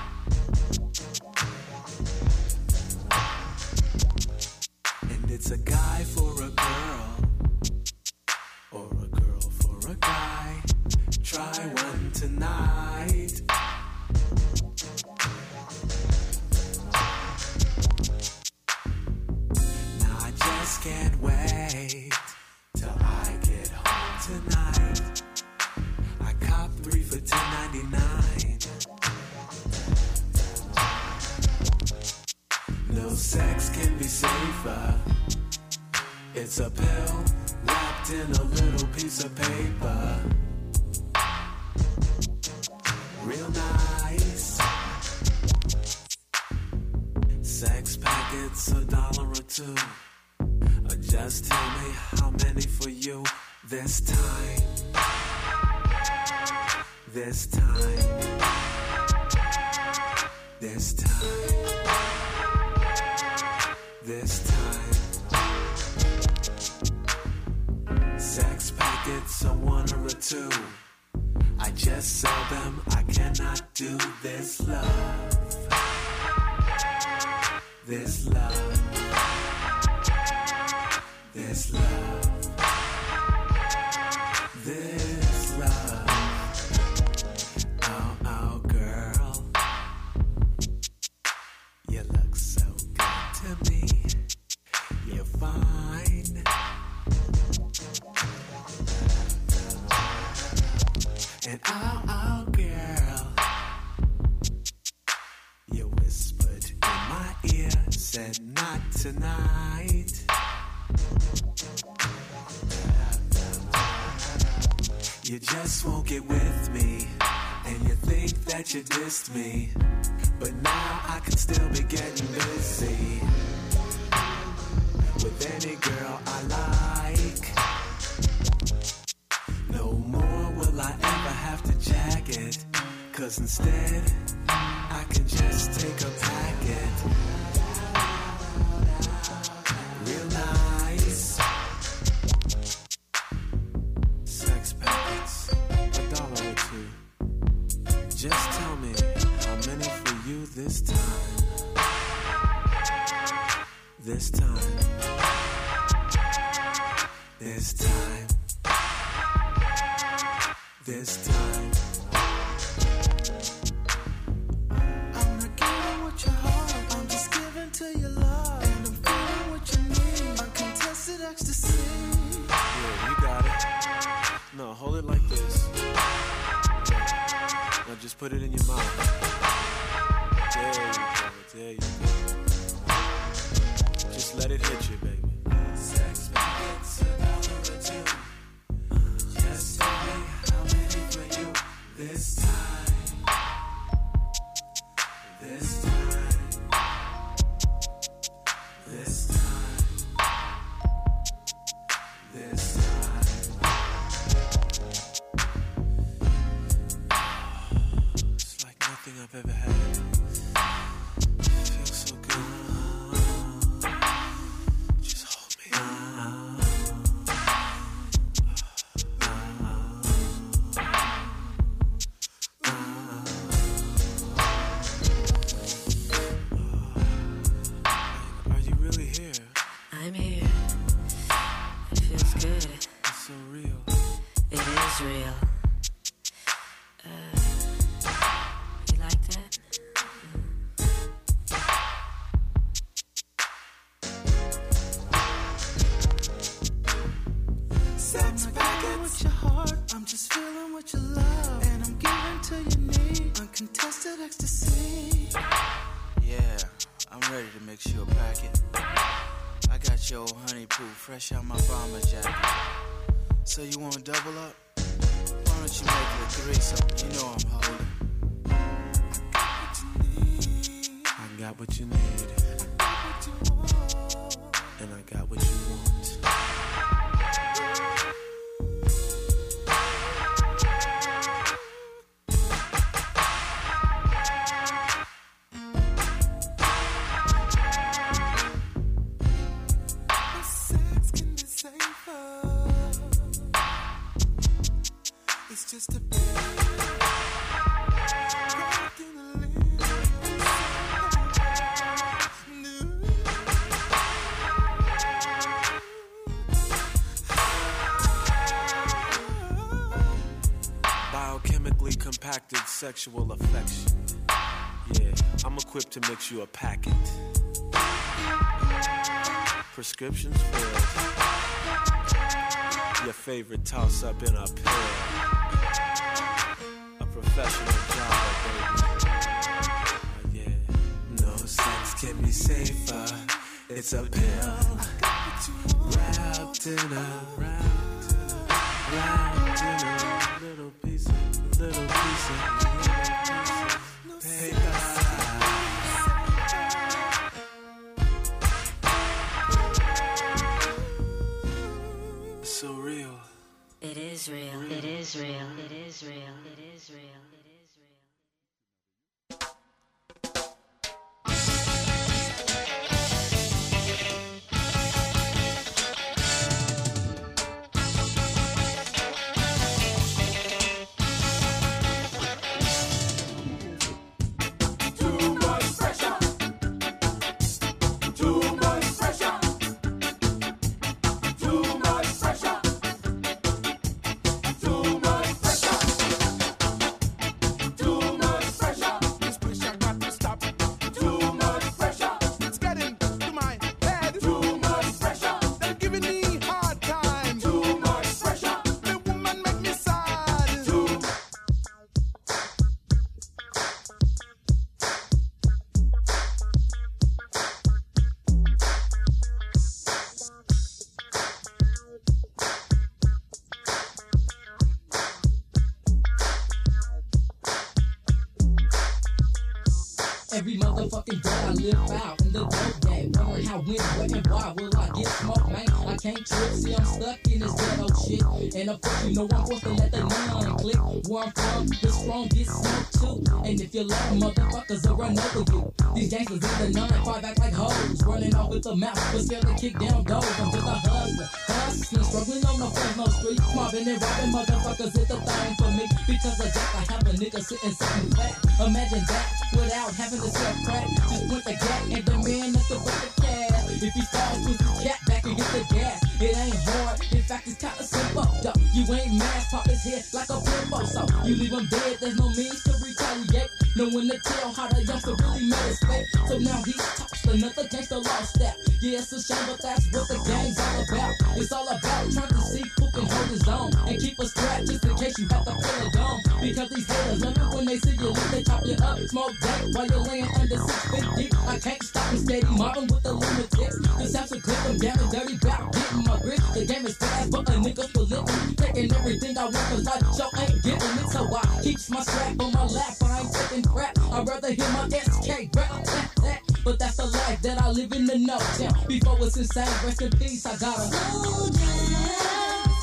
And it's a guy for a girl, or a girl for a guy. Try one tonight. Now I just can't wait till I get home tonight. I cop three for ten ninety-nine. No sex can be safer. It's a pill wrapped in a little piece of paper. Real nice. Sex packets, a dollar or two. Or just tell me how many for you this time. This time. This time. This time. Sex packets, a one or a two. I just sell them, I cannot do this love. This love. This love. This love. Oh, oh, girl. You look so good to me. You're fine. And oh, oh, girl, you whispered in my ear, said not tonight. You just won't get with me, and you think that you dissed me, but now I can still be getting busy with any girl I like. No more will I ever have to jack it, 'cause instead I can just take a packet. Real nice. Sex packets, a dollar or two. Just tell me how many for you this time. This time. This time. This time. I'm not giving what you heart, I'm just giving to your love. And I'm feeling what you need, uncontested ecstasy. Yeah, you got it. No, hold it like this. Now just put it in your mouth. There you go, there you go. let it hit you, baby. Sex packets another or two. Just tell me how many for you this time. This time. This time. This time. It's like nothing I've ever had. It feels so good. Just hold me. Are you really here? I'm here. It feels good. It's so real. It is real. Uh, you like that? Sex packet with your heart. I'm just feeling what you love. And I'm giving to your need. Uncontested ecstasy. Yeah, I'm ready to mix you a packet. I got your old honey poo fresh out my bomber jacket. So you wanna double up? Why don't you make it a threesome? You know I'm holding. I got what you need. And I got what you want. Sex can be safer. It's just a bit. Biochemically compacted sexual affection. Yeah, I'm equipped to mix you a packet. Prescriptions filled. Your favorite toss up in a pill. A professional job, baby. Oh, yeah. No sex can be safer. It's a pill wrapped in a Wrapped in a, wrapped in a little piece of, little piece of paper. So real. It is real. It is real. It is real. It is real. It is real. too much pressure. Too much pressure. Too much pressure. Too much pressure. Too much pressure. This pressure got to stop. Too much pressure. It's getting to my head. Too much pressure. They're giving me hard time. Too much pressure. The woman make me sad. Too Every motherfucking day I live out in the dope game. Wondering how, when, where, and why will I get smoked, man? I can't trip, see I'm stuck in this ghetto shit. And of course you know I'm forced to let the nine click. Where I'm from, the strong get smoked too. And if you let motherfuckers will run over you. These gangsters in the nine five act like hoes. Running off with the mouth, but still to kick down doors. I'm just a hustler, hustling, struggling on the Fresno street. Mobbing and robbing motherfuckers is the thing for me. Because of that I have a nigga sitting sitting back. Imagine that without having to sell crack. Just point the gap and demand nothing but the cash. If he falls with his cat back and get the gas, it ain't hard. In fact, it's kinda simple. Though you ain't mass, pop his head like a pimple. So you leave him dead, there's no means to retaliate. No one to tell how the youngster really made his fate. So now he's tossed just another gangster lost step. Yeah, it's a shame, but that's what the game's all about. It's all about trying to see who can hold his own and keep a strap just in case you have to pull a dome. Because these haters love it when they see you leave, they chop you up, smoke dank while you're laying under six feet deep. I can't stop me steady mobbing with the lunatics. This have to clip them down and dirty back, getting my grip. The game is fast, but a nigga for living. Taking everything I want, cause life show ain't giving it. So I keeps my strap on my lap, I ain't taking crap. I'd rather hear my S K rap, that, that. But that's the life that I live in the no town. Before it's insane, rest in peace, I gotta slow down.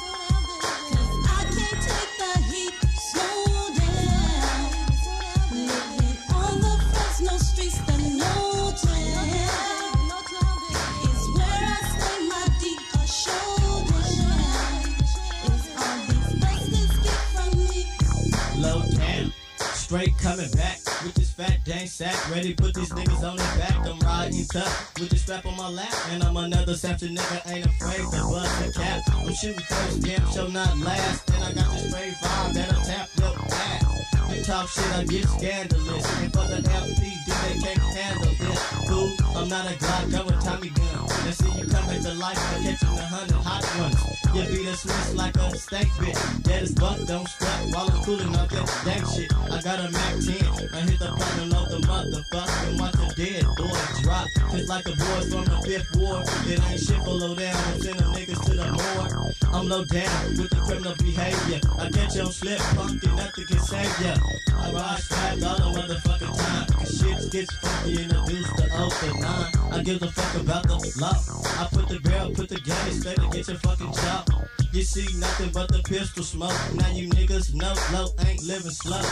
Straight coming back with this fat dang sack. Ready put these niggas on their back. I'm riding tough with the strap on my lap. And I'm another Samson nigga, ain't afraid to bust a cap. I'm shooting first, damn show not last. Then I got the straight vibe that'll tap your ass. You talk shit, I get scandalous. And for the L P D, they can't handle this. Fool, I'm not a Glock, I'm a Tommy gun. Let's see you come into life by catching a hundred hot ones. You beat a Swiss like a steak bitch. Dead as fuck, don't strap while I'm cooling up that dank shit. I got a Mac ten, I hit the platinum of the motherfucker and watch the dead boy drop. Just like the boys from the fifth ward. It ain't shit below down, I'm sending niggas to the morgue. I'm low down with the criminal behavior. I catch your slip, punk and nothing can save ya. I ride strapped all the motherfucking time. Cause shit gets funky and the deuce the oh to nine. I give a fuck about the law. I put the barrel, put the game straight to get your fucking job. You see nothing but the pistol smoke. Now you niggas know low ain't living slow.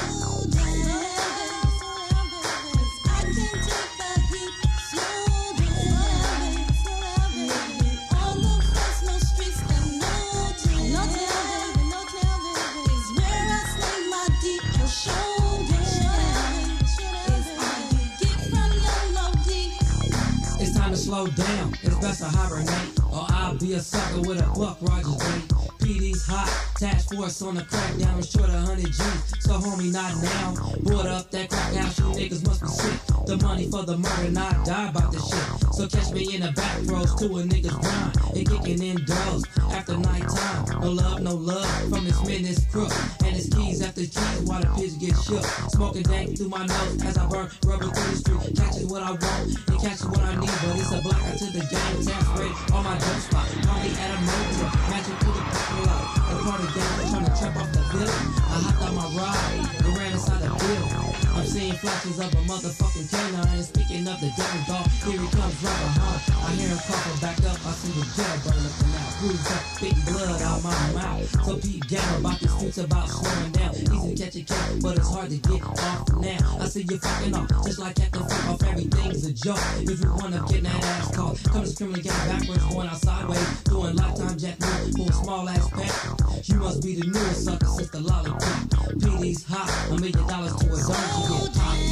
It's time to slow down, it's best to hibernate, or I'll be a sucker with a buck Rogers date. P D's hot, task force on the crackdown, I'm short a hundred G's, so homie not now. Board up that crack house, you niggas must be sick. The money for the murder, and I die about this shit. So catch me in the back rows to a nigga's grind, and kicking indoors after nighttime. No love, no love from this man, this crook, and his keys after keys while the pigs get shook. Smoking dank through my nose as I burn rubber through the street. Catches what I want and catches what I need, but it's a blackout to the game. Task rate on my dope spot, probably at a motel, matching through the parking lot. The party gang trying to trap off the building. I hopped out my ride and ran inside the building. I'm seeing flashes of a motherfucking canine. And speaking of the devil dog, here he comes right behind. I hear him coughing back up, I see the jail burn up and out. Bruised up, big blood out my mouth. So Pete Gamma about these streets about slowing down. Easy to catch a cake, but it's hard to get off now. I see you fucking off, just like at the fuck off, everything's a joke. If you wanna get that ass caught, come to screaming again backwards, going out sideways, doing lifetime jack move for a small ass pack. You must be the newest sucker since the lollipop. P D's hot, a million dollars to a zone to get popped.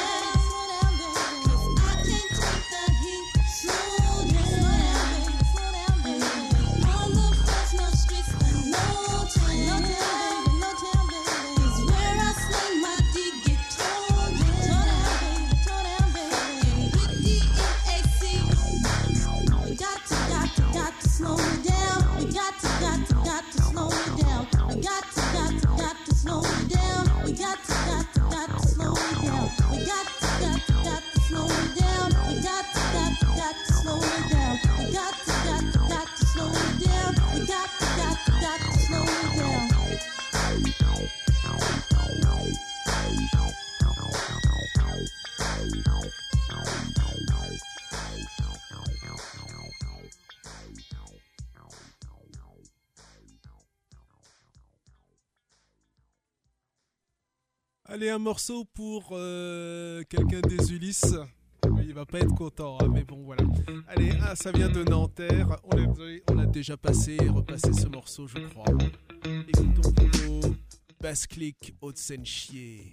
Allez, un morceau pour euh, quelqu'un des Ulysses. Il va pas être content, hein, mais bon, voilà. Allez, ah, ça vient de Nanterre. On l'a, on a déjà passé et repassé ce morceau, je crois. Écoutons plutôt Bass Click Haute-Seine-Chier.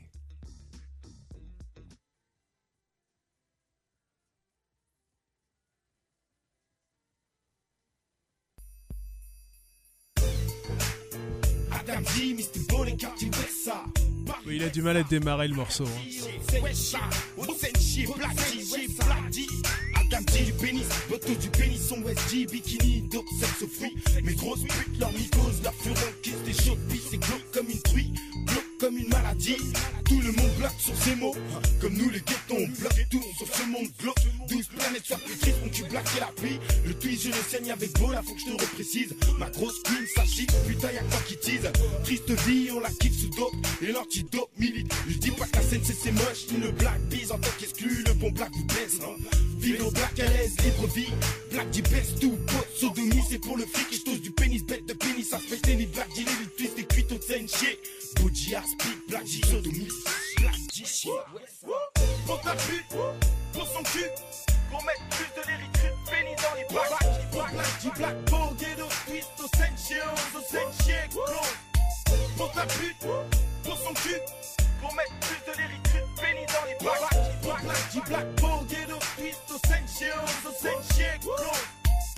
Oui, il a du mal à démarrer le morceau. Hein. gamme G, pénis, moto du pénisson, S G, bikini, dope, sexe free. Mes grosses putes, leur mycose, leur furon, kiss des chaudes pistes, c'est glauque comme une truie, glauque comme une maladie. Tout le monde bloque sur ces mots, comme nous les guettons, on bloque tout sur ce monde glauque. Douze planètes sur plus tristes, on tu blagues la pluie. Le twist, je le saigne avec beau, là faut que je te reprécise. Ma grosse queen, ça chic, putain y'a quoi qui tease. Triste vie, on la quitte sous dope, et l'antidope milite. Je dis pas que la scène c'est c'est moche, ni le black bise en tant qu'exclu, le bon black vous blesse, hein. Vive au black à l'aise, libre vie, black du best tout, pote, sodomie, c'est pour le fric, et j'tose du pénis, bête de pénis, ça se fait ni black, dealer, les twist, et cuite au scène, chier. Bougie, speed, black, G, sodomie, black, G, shit. Pour ta pute, pour son cul, pour mettre plus de l'éricrute, pénis dans les bacs. Black, black, G, black, ball, ghetto, twist, au scène, chier, au scène, chier, close. Pour ta pute, pour son cul, pour mettre plus de l'éricrute, pénis dans les bacs. Black, black, G, black, ball, ghetto, twist, au scène, chier, au scène, chier, close.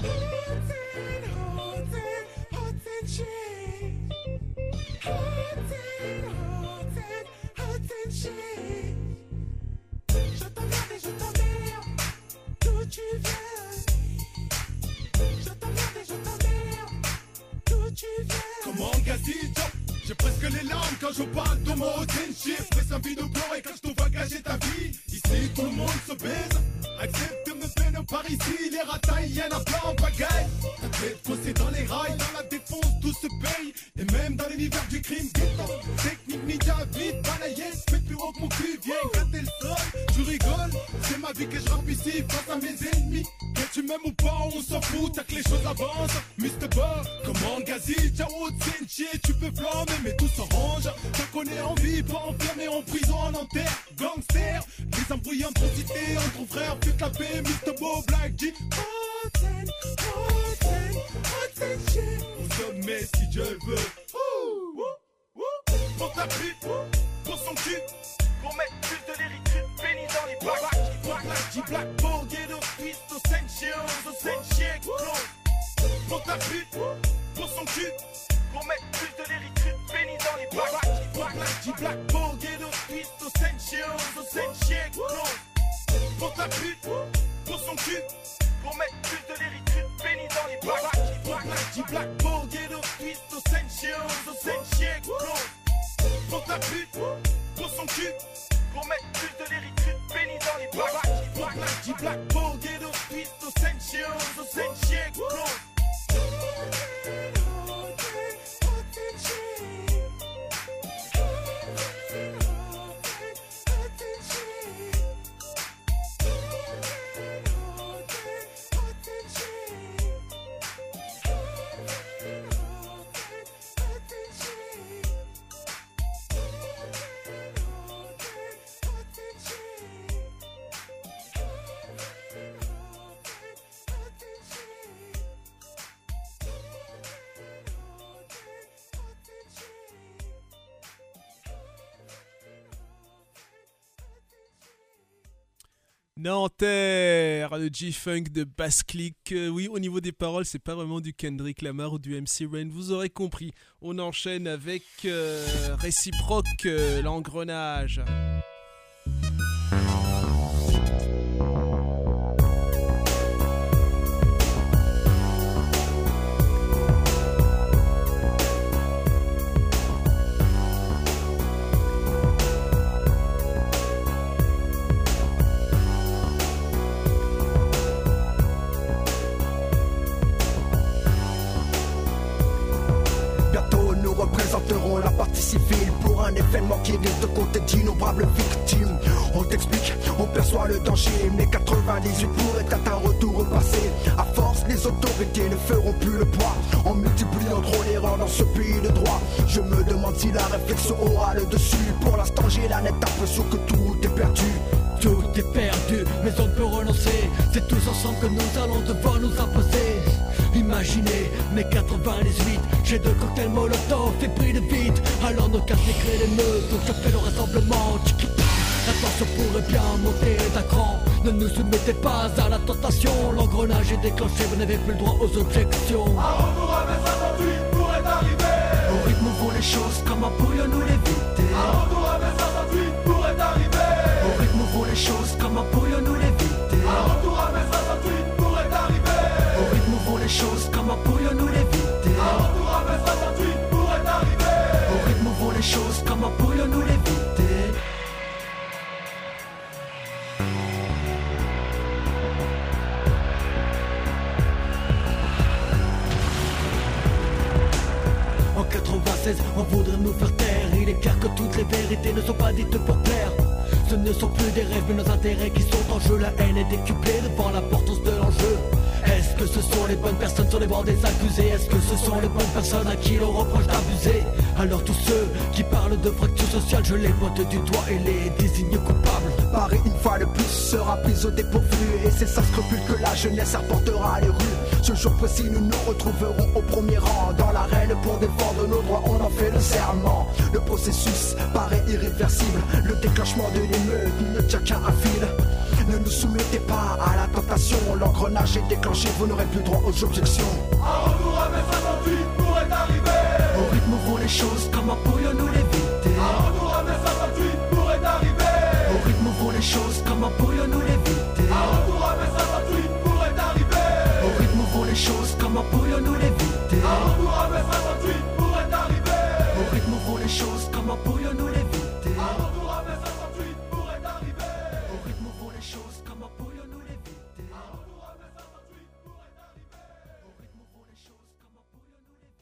Je t'emmerde et je t'emmerde, d'où tu viens. Je t'emmerde et je t'emmerde, d'où tu viens. Comment Gazito, j'ai presque les larmes quand je parle de mon shit. Fais un vidéo pleurer quand je te vois gâcher ta vie. Ici tout le monde se baise, accepte de me peine par ici. Les ratailles, y'en a plein en pagaille. Ta tête coincée dans les rails, dans la défense tout se paye. Et même dans l'univers du crime, technique ninja vite balayé. Fais plus haut que mon cul, viens gratter le sol. Tu rigoles, c'est ma vie que je rappe ici face à mes ennemis. Que tu m'aimes ou pas, on s'en fout, t'as que les choses avancent. mister Bar, comment Gazi, ciao, Senchi, tu peux flammer, mais tout s'arrange. T'as qu'on est en vie, pas enfermé en prison, en enterre. Gangster, les embrouilles entre cités, entre frères, fuck la paix, mister Bo, Black G. Hotel, hotel, hotel, shit. Au sommet si Dieu veut. Pour ta pute, pour son cul, pour mettre plus de l'éricrute, pénis dans les bacs. Black, black, G, black, ball, ghetto, twist, au scène, chier, au scène, chier, close. Pour ta pute, pour son cul, pour mettre plus de l'éricrute, pénis dans les bacs. Black, black, G, black, ball, ghetto, twist, au scène, chier, au scène, chier, close. Pour ta pute, pour son cul, pour mettre plus de l'éricrute, pénis dans les bacs. Black, black, G, black, ball, ghetto, twist, au scène, chier, au scène, chier, close. Pour ta pute, pour son cul, pour mettre plus de l'éricrute, pénis dans les bacs. Black, black, G, black, ball, ghetto, twist, au scène, chier, au scène, chier, close. Nanterre, le G-Funk de Bass-Click. Euh, oui, au niveau des paroles, c'est pas vraiment du Kendrick Lamar ou du M C Rain, vous aurez compris. On enchaîne avec euh, Réciproque, euh, l'engrenage. La partie civile pour un événement qui risque de compter d'innombrables victimes. On t'explique, on perçoit le danger, mais quatre-vingt-dix-huit pourrait être un retour au passé. À force, les autorités ne feront plus le poids en multipliant trop l'erreur dans ce pays de droit. Je me demande si la réflexion aura le dessus. Pour l'instant, j'ai la nette impression que tout est perdu. Tout est perdu, mais on ne peut renoncer. C'est tous ensemble que nous allons devoir nous imposer. Imaginez, mes quatre-vingt-dix-huit, j'ai deux cocktails molotov et pris de vite. Alors nos casques créent les meutes, donc je fais le rassemblement. La tension pourrait bien monter d'un cran. Ne nous soumettez pas à la tentation. L'engrenage est déclenché, vous n'avez plus le droit aux objections. Un retour à mai cinquante-huit pourrait arriver. Au rythme où vont les choses, comment pourrions-nous l'éviter? Un retour à mai cinquante-huit pourrait arriver. Au rythme où vont les choses, comment pourrions-nous l'éviter? Un retour à mai cinquante-huit choses, comment pourrions-nous l'éviter? Un retour à mai soixante-huit pourrait arriver. Au rythme où vont les choses, comment pourrions-nous l'éviter? En quatre-vingt-seize, on voudrait nous faire taire. Il est clair que toutes les vérités ne sont pas dites pour plaire. Ce ne sont plus des rêves mais nos intérêts qui sont en jeu. La haine est décuplée devant l'importance de l'enjeu. Est-ce que ce sont les bonnes personnes sur les bancs des accusés? Est-ce que ce sont les bonnes personnes à qui l'on reproche d'abuser? Alors tous ceux qui parlent de fracture sociale, je les pointe du doigt et les désigne coupables. Paris une fois de plus sera prise au dépourvu. Et c'est sans scrupule que la jeunesse arpentera les rues. Ce jour précis nous nous retrouverons au premier rang. Dans l'arène pour défendre nos droits on en fait le serment. Le processus paraît irréversible. Le déclenchement de l'émeute ne tient qu'à un fil. Ne nous soumettez pas à la tentation. L'engrenage est déclenché, vous n'aurez plus droit aux objections. Un retour à mai soixante-huit pourrait arriver. Au rythme où vont les choses, comment pourrions-nous l'éviter? Un retour à mai soixante-huit pourrait arriver. Au rythme où vont les choses, comment pourrions-nous l'éviter? Un retour à mai soixante-huit pourrait arriver. Au rythme où vont les choses, comment pourrions-nous l'éviter? Un retour à mai soixante-huit pourrait arriver. Au rythme où vont les choses, comment pourrions-nous l'éviter? Un retour à mai soixante-huit pourrait arriver. Au rythme où vont les choses, comment pourrions-nous l'éviter? Un retour à mai soixante-huit pourrait arriver. Au rythme où vont les choses, comment pourrions-nous l'éviter?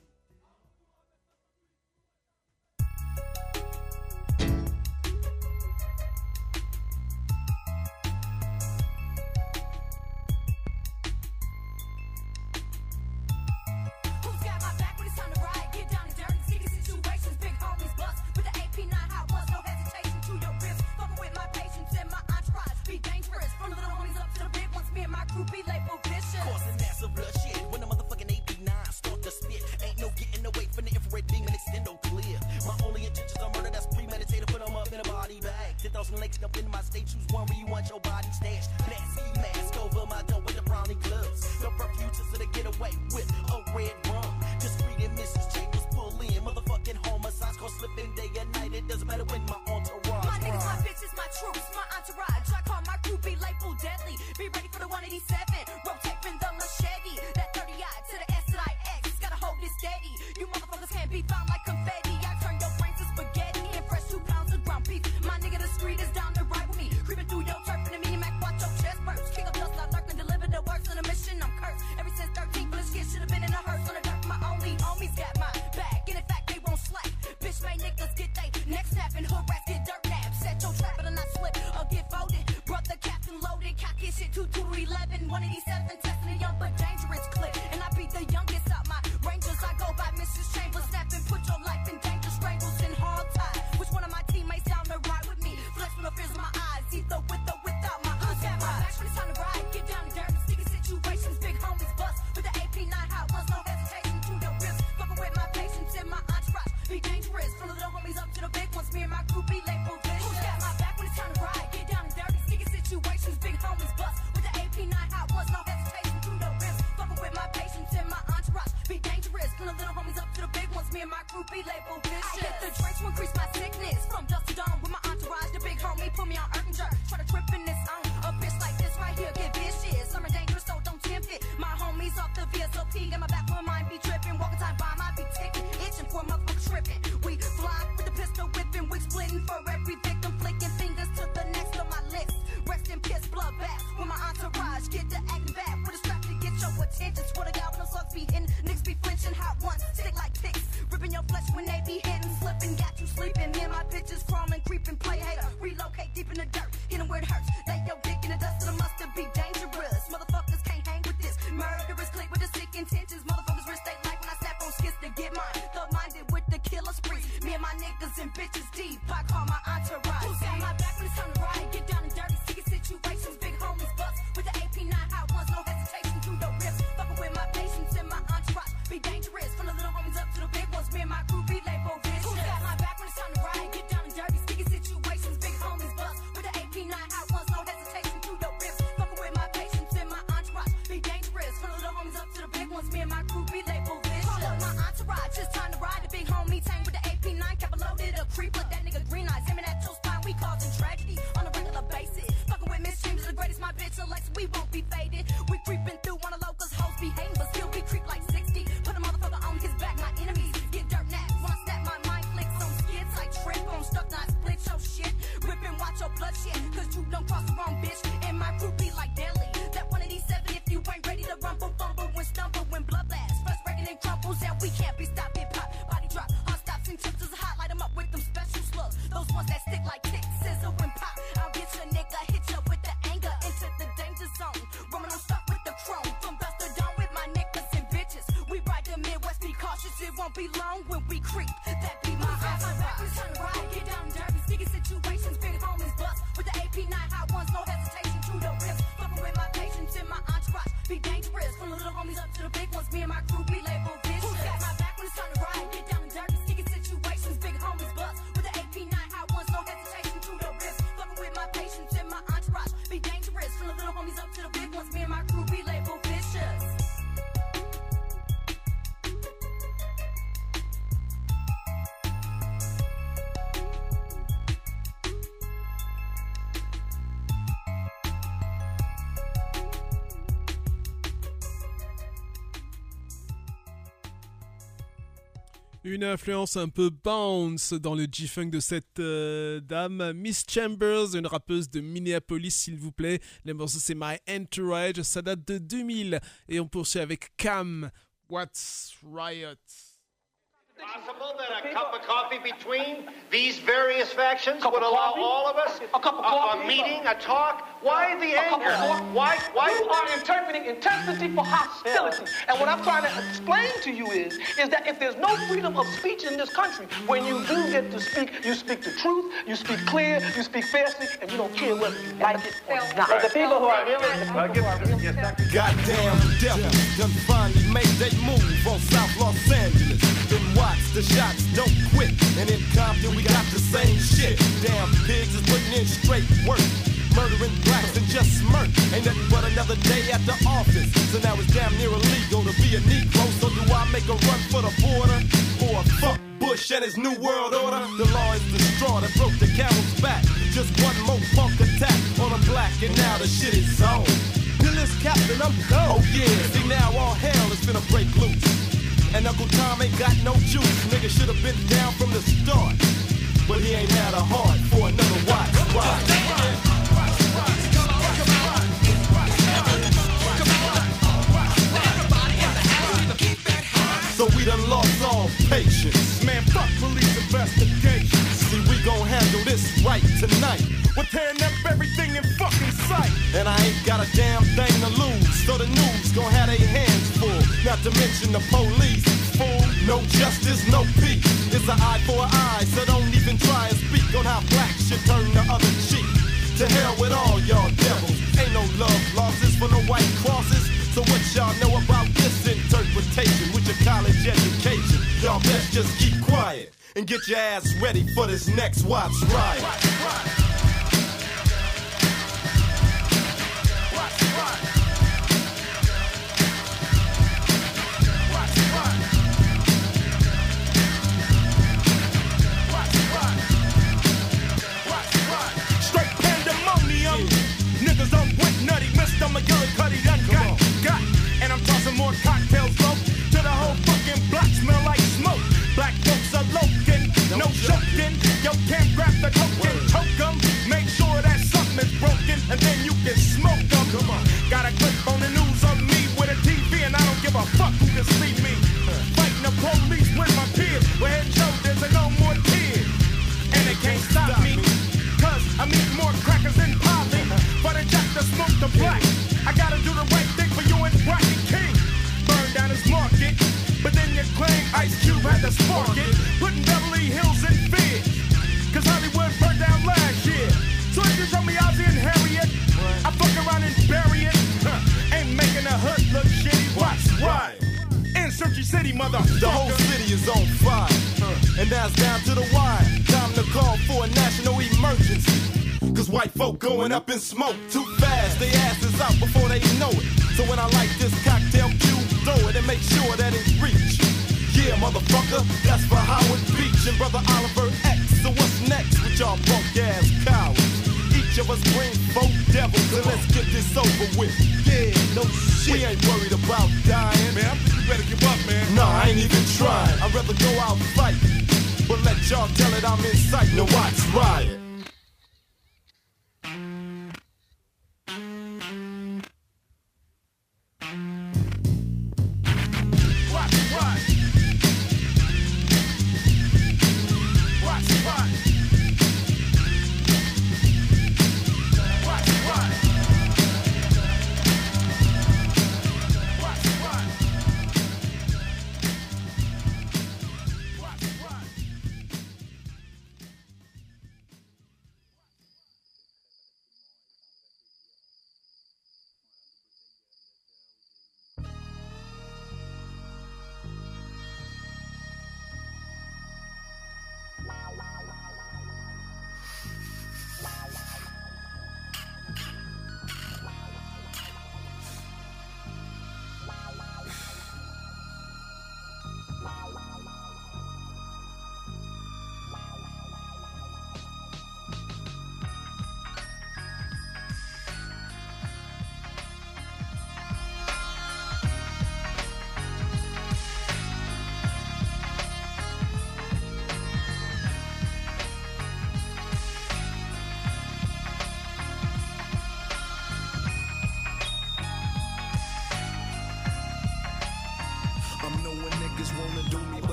Who's got my back when it's time to ride? Get down and dirty, sticky situations, big homies bust with the A P nine hot ones, no hesitation to your wrist. Fucking with my patience and my entourage, be dangerous. From the little homies up to the big ones, me and my crew be labeled vicious. Causing massive bloodshed when the motherfucking A P nine start to spit. Ain't no getting away from the infrared beam and extendo clear. My only intentions are murder that's premeditated, put them up in a body bag. ten thousand lakes up in my state, choose one where you want your body stashed. Black sea mask over my dome with the brownie gloves. The perfumes to the getaway with a red rum. Just reading Missus Chambers pull in. Motherfucking homicides cause slipping day and night. It doesn't matter when my entourage. My niggas, my bitches, my troops, my entourage. I call my crew be labeled deadly. Be ready for the one eighty-seven. Rotating the machete. That thirty-eye to the S to the X. Gotta hold it steady. You motherfuckers can't be found like confetti. I turn your brains to spaghetti and fresh two pounds of ground beef. My nigga, the street is down the right with me. Creeping through your turf and me and Mac watch your chest burst. Kick up dust, I lurk and deliver the works on a mission. I'm cursed. Ever since thirteen, but this kid should have been in a hearse on the dirt. My only homies got my back. And in fact, they won't slack. Bitch made niggas get they neck snap and hood rats get dirt nap. Set your trap, but I'm not slip or get folded. Brother captain loaded, cock his shit two two to eleven, one eighty-seven, testing a young but dangerous clip. And I be the youngest out my rangers. I go by Missus Chambers, snapping, put your life in danger, strangles and hard ties. Which one of my teammates down the ride with me? Flex with no fears in my eyes, either with or without my eyes. Got my back when it's time to ride, get down and dirty, sticky situations, big homies bust with the A P nine hot ones, no hesitation to your wrist. Fucking with my patience and my entourage, be dangerous. From the little homies up to the big ones, me and my crew be labeled vicious. Who's got my back when it's time to ride, get down and dirty, sticky situations, big homies bust with the A P nine hot ones, no hesitation to your wrist. Fucking with my patience and my entourage, be dangerous. From the little homies up to the big ones, me and my crew be labeled vicious. I hit the drinks to increase my sickness, from dust to dawn with my entourage. The big homie put me on earth and jerk, try to trip in this on a bitch like this right here, get vicious. Some are dangerous, so don't tempt it. My homies off the V S O P, got my back when mine be tripping. Walking time bomb, I be ticking, itching for a motherfucker tripping. We fly with the pistol whipping, we splitting for every victim, flicking fingers to the next of my list. Rest in piss, blood bath with my entourage, get the acting back with a strap to get your attention. Swear to God, when the slugs be hitting, niggas be flinching, hot ones stick like ticks, ripping your flesh when they be hitting, slipping, got you sleeping. Me and my bitches crawling, creeping, play hater, relocate deep in the dirt, hit 'em where it hurts. Lay your dick in the dust of the mustard, be dangerous. Motherfuckers can't hang with this. Murderers click with the sick intentions. Motherfuckers risk they life when I snap on skits to get mine. Thug minded with the killer sprees. Me and my niggas and bitches deep. I call my entourage. Who's got my back when it's time to ride? Get down and dirty, sticky situations, big homies bust with the A P nine hot ones, no hesitation to your wrist. Fucking with my patience and my entourage, be dangerous. From the little homies up to the big ones, me and my crew be labeled vicious. Who's got my back when it's time to ride? Get down and dirty, sticky situations, big homies bust with the A P nine hot ones, no hesitation to your wrist. Fucking with my patience and my entourage, be dangerous. From the little homies up to the big ones, me and my crew be labeled vicious. Call up my entourage, it's time to ride. The big homie tank with the A P nine, cap loaded, a creeper, that nigga green eyes, aiming at your spot. be long when we creep. That be my entourage. Turn to ride, get down dirty, sticky situations, big homies bust with the A P nine hot ones, no hesitation to the rims. Fucking with my patience and my entourage, be dangerous. From the little homies up to the big ones, me and my crew be labeled vicious. Who's got my back when it's time to ride, get down dirty, sticky situations, big homies bust with the A P nine hot ones, no hesitation to the rims. Fucking with my patience and my entourage, be dangerous. From the little homies up to the big ones, me and my crew be labeled vicious. Une influence un peu bounce dans le G-Funk de cette euh, dame, Miss Chambers, une rappeuse de Minneapolis, s'il vous plaît. Le morceau, c'est My Entourage, ça date de deux mille. Et on poursuit avec Cam, What's Riot. Possible that a cup of coffee between these various factions would allow all of us a, cup of a, a meeting, a talk? Why the anger? Why? Why? You are interpreting intensity for hostility. Yeah. And what I'm trying to explain to you is, is that if there's no freedom of speech in this country, when you do get to speak, you speak the truth, you speak clear, you speak fiercely, and you don't care whether you like it or not. Right. The people who are really, the people who are really goddamn devil done finally made they move on South Los Angeles. Then watch the shots, don't quit. And in Compton we got the same shit. Damn pigs is putting in straight work, murdering blacks and just smirk. Ain't nothing but another day at the office. So now it's damn near illegal to be a Negro. So do I make a run for the border, or fuck Bush and his new world order? The law is the straw that broke the camel's back. Just one more punk attack on a black, and now the shit is on. Pillis captain, I'm gone. Oh yeah, see now all hell is finna break loose. And Uncle Tom ain't got no juice. Nigga should have been down from the start, but he ain't had a heart for another watch. Why? So we done lost all patience. Man, fuck police investigation. See, we gon' handle this right tonight. We're tearing up everything in fucking sight. And I ain't got a damn thing to lose. So the news gon' have their hands full. Not to mention the police. Fool, no justice, no peace. It's an eye for an eye, so don't even try and speak on how black should turn the other cheek. To hell with all y'all devils. Ain't no love losses for no white crosses. So what y'all know about this interpretation with your college education? Y'all best just keep quiet and get your ass ready for this next Watts riot. Straight pandemonium. Niggas on with nutty, Mister McGillicuddy done got, got. And I'm tossing more cocktails low to the whole fucking block smell like smoke. Black folks are loking, no joking. Yo, can't grab the coke and choke 'em. Make sure that something is broken, and then you can smoke 'em. Come on. Got a clip on the news on me with a T V, and I don't give a fuck who can see me. Fighting the police with my peers, with head and shoulders and no more tears. And they can't stop me, cause I'm eating more crackers than Polly. But it just to smoke the black. I gotta do the right thing for you and Rocky King. Burn down his market, but then you claim Ice Cube had to spark it. Putting Beverly Hills in fear, cause Hollywood burned down last year. So if you show me Ozzy and Harriet, I fuck around and bury it. Huh. Ain't making the hood look shitty. Watch right. In Searchy City, motherfucker. The whole city is on fire, huh. And now it's down to the wire. Time to call for a national emergency. Cause white folk going up in smoke too fast. They asses out before they know it. So when I light this cocktail cube, throw it and make sure that it's reach. Yeah, motherfucker, that's for Howard Beach and Brother Oliver X. So what's next with y'all punk ass cowards? Each of us bring four devils and let's get this over with. Yeah, no shit. We ain't worried about dying. Man, I think you better give up, man. Nah, I ain't even trying. I'd rather go out fighting. But let y'all tell it I'm in sight. Now watch riot.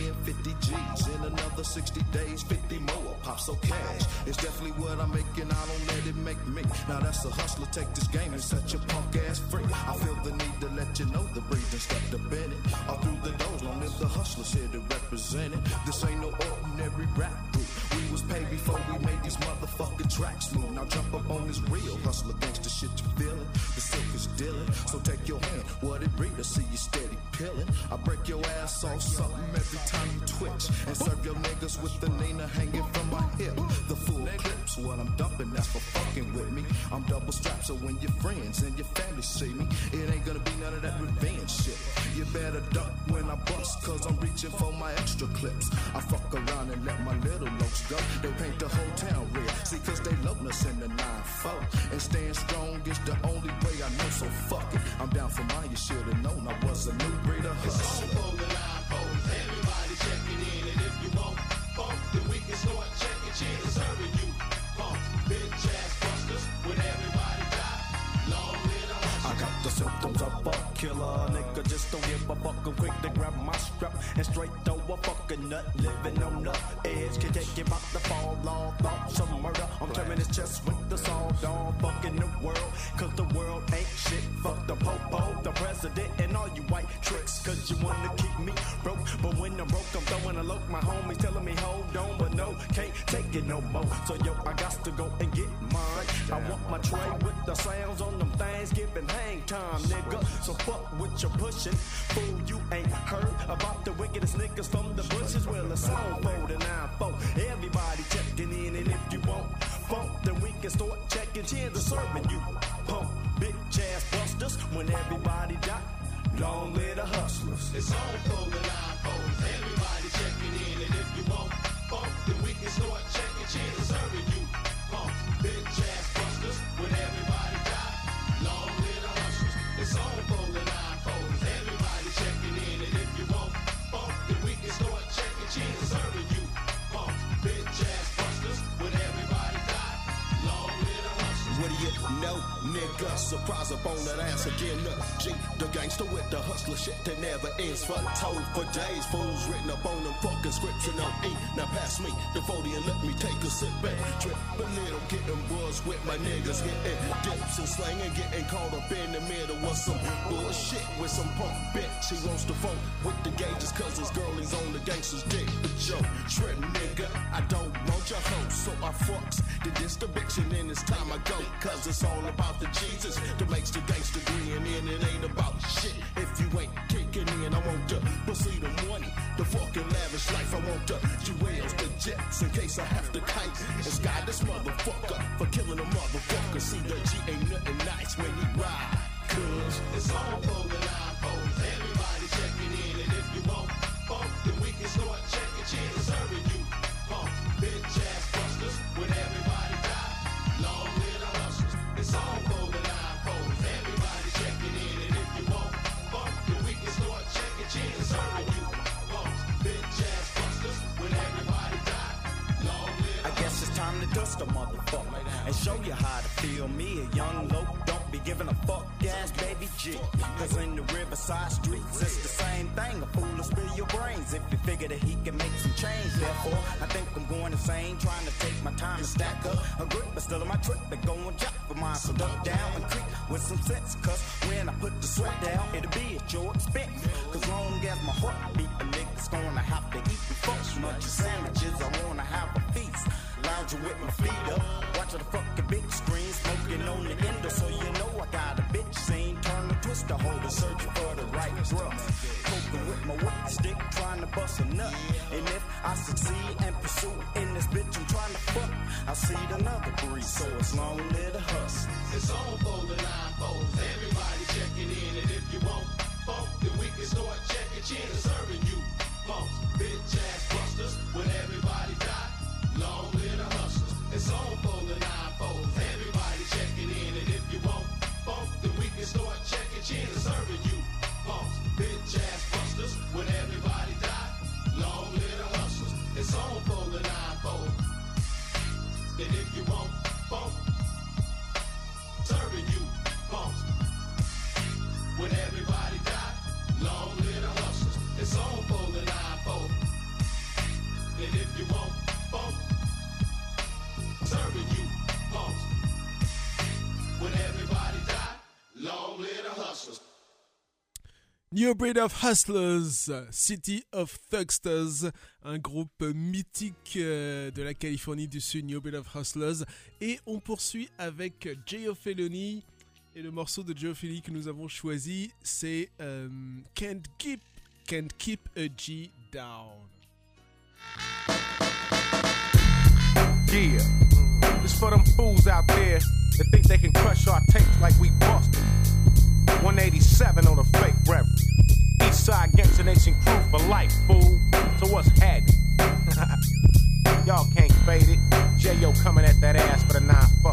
in fifty G's. In another sixty days, fifty more. Pop so cash. It's definitely what I'm making. I don't let it make me. Now that's a hustler. Take this game and set your punk ass free. I feel the need to let you know the breathing stepped up in it. All through the doors, long live the hustlers here to represent it. This ain't no ordinary rap group. We was paid before we made these motherfucking tracks move. Now jump up on this real hustler gangster shit you feeling. The silk is dealing. So take your hand. What it read to see you steady peeling. I break your ass off something every time you twitch. And serve your niggas with the Nina hanging from my hip. The full clips, what I'm dumping, that's for fucking with me. I'm double strapped, so when your friends and your family see me, it ain't gonna be none of that revenge shit. You better duck when I bust, cause I'm reaching for my extra clips. I fuck around and let my little lokes go. They paint the whole town red, see, cause they love us in the nine four. And staying strong is the only way I know, so fuck it. I'm down for mine, you should've known I was a new breed of hustle. Everybody checking in, and if you won't funk, then we can start checking chances, serving you punks, bitch ass busters, when everybody die, long live the hustle. I got the symptoms of a killer nigga, just don't give a fuck. I'm quick to grab my strap and straight throw a fucking nut. Living on the edge, can take you about to fall off. Thoughts of murder, I'm turning his chest with the sawed off. Fucking the world, cause the world ain't shit. Fuck the popo, the president, and all you white tricks, cause you wanna keep me broke. But when I'm broke, I'm throwing a loke. My homies telling me hold on, but no, can't take it no more. So yo, I got to go and get mine. I want my tray with the sounds on them Thanksgiving hang time, nigga. So fuck what you're pushing. Fool, you ain't heard about the wickedest niggas from the bushes. Well, it's on four to nine four. Everybody checking in, and if you want funk, then we can start checking chins and serving you pump bitch ass busters when everybody die. Long live the hustlers. It's on four to nine four. Everybody checking in, and if you want funk, then we can start checking chins and serving you pump bitch ass busters when everybody die. Long live the hustlers. It's on four to nine four. Everybody checking in, and if you want funk, then we can start checking chins and serving you pump bitch ass busters when everybody die. Long live the hustlers. What do you know, nigga? Surprise up on that ass again. Look, G, the gangster with the hustler shit that never ends. For told for days, fools written up on them fucking scripts and on E. Now pass me the forty and let me take a sit back. Trip a little, getting buzz with my niggas, getting dips and slanging, getting caught up in the middle of some bullshit with some punk bitch. He wants to funk with the gauges, cause his girl is on the gangster's dick. But yo, trip nigga, I don't want your hoe, so I fucks the distribution, and it's time I go. Cause it's all about the Jesus that makes the gangster green, and it ain't about shit if you ain't kicking in. I want the pussy, the money, the fucking lavish life. I want the jewels, the jets, in case I have to kite and sky this motherfucker for killing a motherfucker. See, the G ain't nothing nice when he ride, cause it's on four to nine four. Everybody checking in, and if you want funk, then we can start checking chins and serving you pump bitch ass busters when everybody die. Long live the hustlers. It's on four to nine four. Everybody checking in, and if you want funk, then we can start checking chins and serving you pump bitch ass busters when everybody die. Long live the I guess it's time to dust a motherfucker and show you how to feel me, a young lope. Don't be giving a fuck ass baby G. Cause in the Riverside streets, it's the same thing. A fool will spill your brains if you figure that he can make some change. Therefore, I think I'm going insane, trying to take my time and stack up a grip, but still on my trip and going job for mine. So duck down and creep with some sense. Cause when I put the sweat down, it'll be at your expense. Cause long as my heart beat, a nigga's gonna have to eat the folks. Much sandwiches, I wanna have a feast. Lounging with my feet up, watching the fucking big screen, smoking on the endo, so you know I got a bitch scene. Turn the twister holder, searching for the right drugs. Poking with my whip stick, trying to bust a nut. And if I succeed and pursue in this bitch I'm trying to fuck, I'll see another breeze. So it's long live the hustle. It's on four to nine four. Everybody checking in, and if you want funk, then we can start checking chins and serving you punks, bitch ass busters when everybody die. Long live the hustlers. It's on four to nine four. Everybody checking in, and if you want funk, then we can start checking chins and serving you punks, bitch ass busters when everybody die. Long live the hustlers. It's on four to nine four. And if you want funk, serving you punks when everybody die. Long live the hustlers. It's on four to nine four. New Breed of Hustlers, City of Thugsters, un groupe mythique euh, de la Californie du Sud, New Breed of Hustlers. Et on poursuit avec Geo Felony. Et le morceau de Geo Felony que nous avons choisi, c'est euh, Can't Keep, Can't Keep a G Down. Yeah, it's for them fools out there that think they can crush our tapes like we busted. one eighty-seven on a fake reverend. Eastside Gangsta Nation crew for life, fool. So what's happening? Y'all can't fade it. J O coming at that ass for the nine four.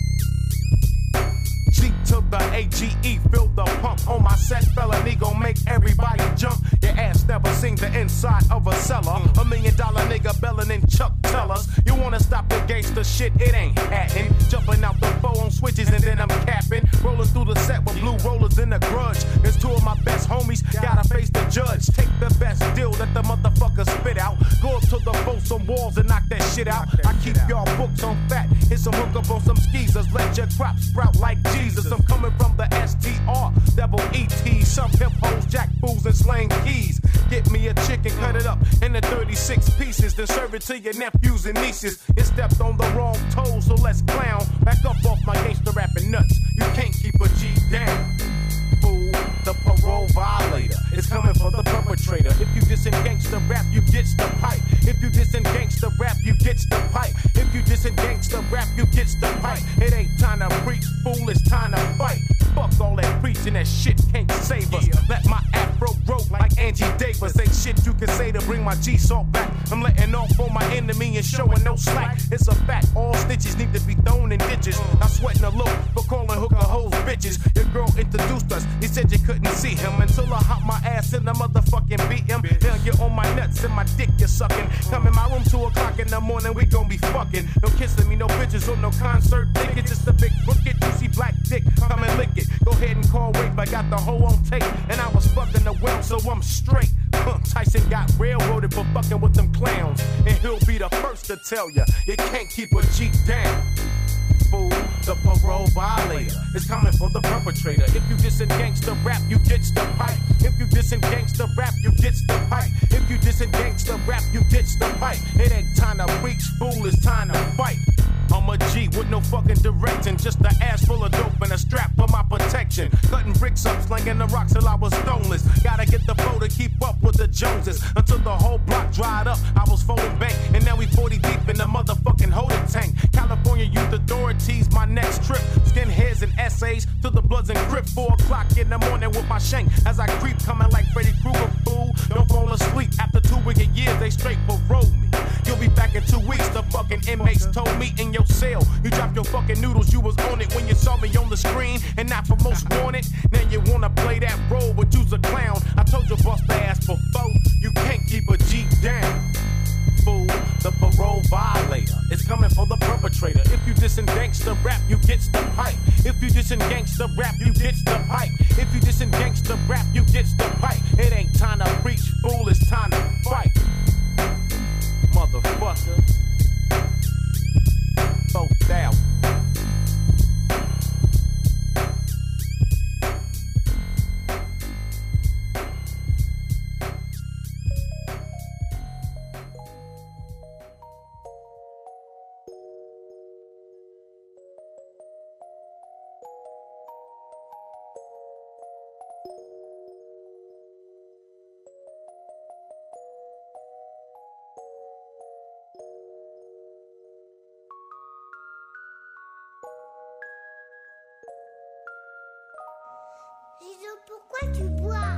G to the A G E, fill the pump on my set. Felony gon' make everybody jump. Your ass never seen the inside of a cellar. A million dollar nigga bellin' and Chuck tell us. You wanna stop the gangster shit, it ain't happening. Jumping out the four on switches and then I'm capping. Rolling through the set with blue rollers in a grudge. There's two of my best homies, gotta face the judge. Take the best deal that the motherfucker spit out. Go up to the post on walls and knock that shit out. I keep y'all books on fat. Hit some hook up on some skeezers. Let your crops sprout like Jesus. I'm coming from the S T R, double E T. Some hip hoes, jack fools, and slang keys. Get me a chicken, cut it up into thirty-six pieces, then serve it to your nephews and nieces. You stepped on the wrong toes, so let's clown. Back up off my gangster rapping nuts. You can't keep a G down. Fool, the parole violator is coming for the perpetrator. If you diss in gangsta rap, you get the pipe. If you diss in gangsta rap, you get the pipe. If you diss in gangsta rap, you get the pipe. It ain't time to preach, fool, it's time to fight. Fuck all that preaching, that shit can't save us. Let my afro grow like Angie Davis. Ain't shit you can say to bring my G-Salt back. I'm letting off on my enemy and showing no slack. It's a fact, all stitches need to be thrown in ditches. I'm sweating a look for calling hooker hoes bitches. Your girl introduced us, he said you couldn't see him until I hop my ass in the motherfucking B M. Now you're on my nuts and my dick you're sucking. Come in my room two o'clock in the morning, we gon' be fucking. No kissing me, no bitches or no concert tickets. Just a big crooked, juicy black dick. Come and lick it. Go ahead and call rape. I got the hoe on tape, and I was fucking the well, so I'm straight. Huh, Tyson got railroaded for fucking with them clowns, and he'll be the first to tell ya you can't keep a G down. Fool, the parole violator is coming for the perpetrator. If you diss in gangsta rap, you get the pipe. If you diss in gangsta rap, you get the pipe. If you diss in gangsta rap, you get the pipe. It ain't time to reach, fool, it's time to fight. I'm a G with no fucking direction, just an ass full of dope and a strap for my protection. Cutting bricks up, slinging the rocks till I was stoneless. Gotta get the flow to keep up with the Joneses. Until the whole block dried up, I was folding bank. And now we forty deep in the motherfucking holding tank. California Youth Authorities, my next trip. Skinheads and essays to the Bloods and Crip. Four o'clock in the morning with my shank. As I creep, coming like Freddy Krueger, fool. Don't fall asleep, after two wicked years, they straight parole me. You'll be back in two weeks, the fucking inmates told me in your cell. You dropped your fucking noodles, you was on it when you saw me on the screen, and not for most wanted. Now you wanna play that role, but you's a clown. I told you bust the ass before, you can't keep a G down. Fool, the parole violator is coming for the perpetrator. If you diss in gangsta rap, you get the pipe. If you diss in gangsta rap, you get the pipe. If you diss in gangsta rap, you get the pipe. It ain't time to preach, fool, it's time to fight. Motherfucker. Both out. Zizo, pourquoi tu bois?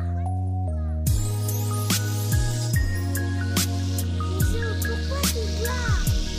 Zizo, pourquoi tu bois?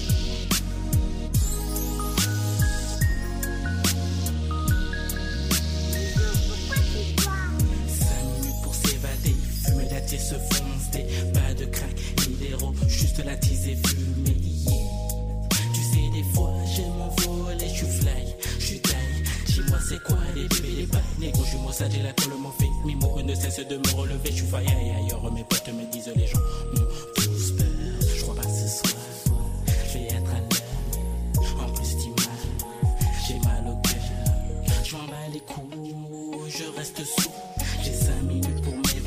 Zizo, pourquoi tu bois? Cinq minutes pour s'évader, fumer la tire se foncer. Pas de crack ni d'héros, juste la tise et fumer. Yeah. Tu sais, des fois j'aime m'envoler, j'suis fly, j'suis taille. Dis-moi c'est quoi les bébés, les bails, négro, j'suis moi ça, j'ai la colle, mon fait. Mes mots ne cessent de me relever, j'suis faille ailleurs. Mes potes me disent, les gens m'ont tous peur. J'crois pas ce soir, j'vais être à l'heure. En plus t'imagines, j'ai mal au cœur. J'm'en bats les coups, je reste sous. J'ai cinq minutes pour m'évader.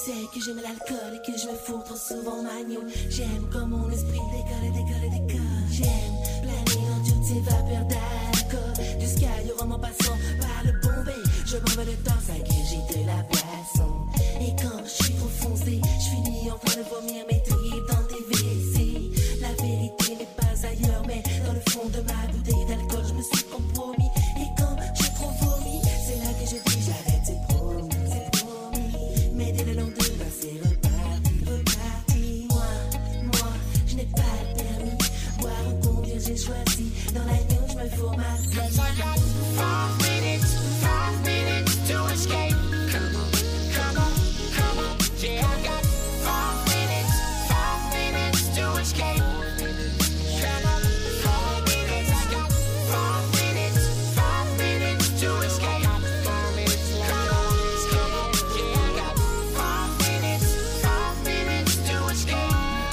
sais que j'aime l'alcool et que je me fous trop souvent magno. J'aime quand mon esprit décolle, décolle, décolle. J'aime planer dans toutes ces vapeurs d'alcool, du sky au rhum en passant par le Bombay. Je m'en vais le temps, ça que j'ai de la boisson. Et quand je suis trop foncé, je finis en train de vomir mes tripes dans des W C. La vérité n'est pas ailleurs, mais dans le fond de ma bouteille d'alcool, je me suis compromis. Et quand j'ai trop vomi, c'est là que je dis j'arrête, c'est promis, c'est promis. Mais dès le lendemain, c'est reparti, reparti. Moi, moi, je n'ai pas le permis. Boire ou conduire, j'ai choisi. Dans l'agneau, je me fourre ma vie. Cause I got five minutes, five minutes to escape. Come on, come on, come on. Yeah, I got five minutes, five minutes to escape. Come on, five minutes. I got five minutes, five minutes to escape. Five minutes, come on, come on. Yeah, I got five minutes, five minutes to escape.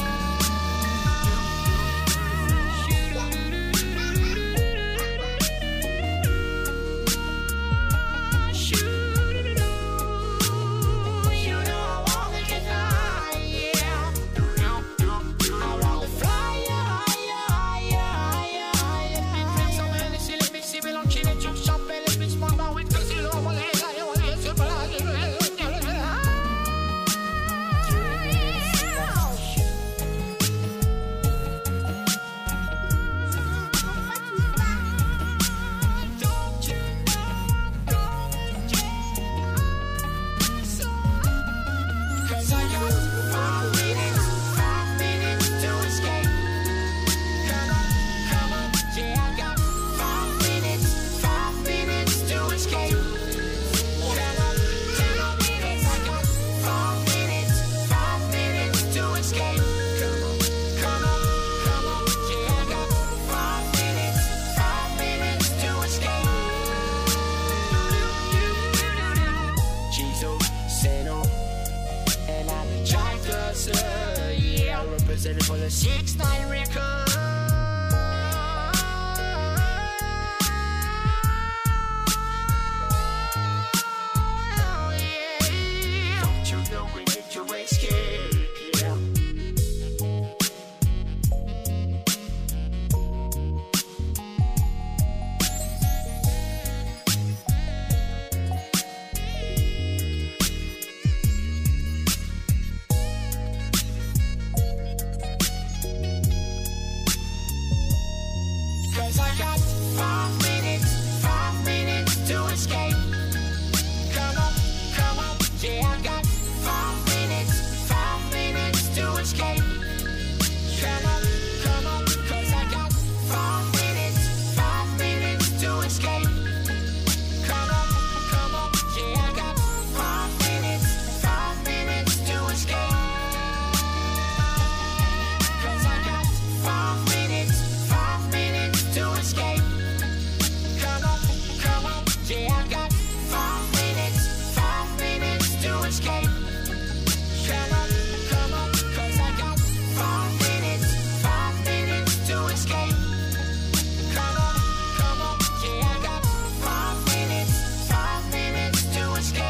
Representing for the six nine record. Oh, yeah. Don't you know we need to escape? Yeah. Cause I got five minutes, five minutes to escape. Come on, come on, yeah, I got five minutes, five minutes to escape. Come on, come on, cause I got five minutes, five minutes to escape. Come on, come on, yeah, I got five minutes, five minutes to escape. Cause I got five minutes, five minutes to escape. Come on, come on, yeah, I got five minutes, five minutes to escape. Come on, come on, cause I got five minutes, five minutes to escape. Come on, come on, yeah, I got five minutes, five minutes to escape.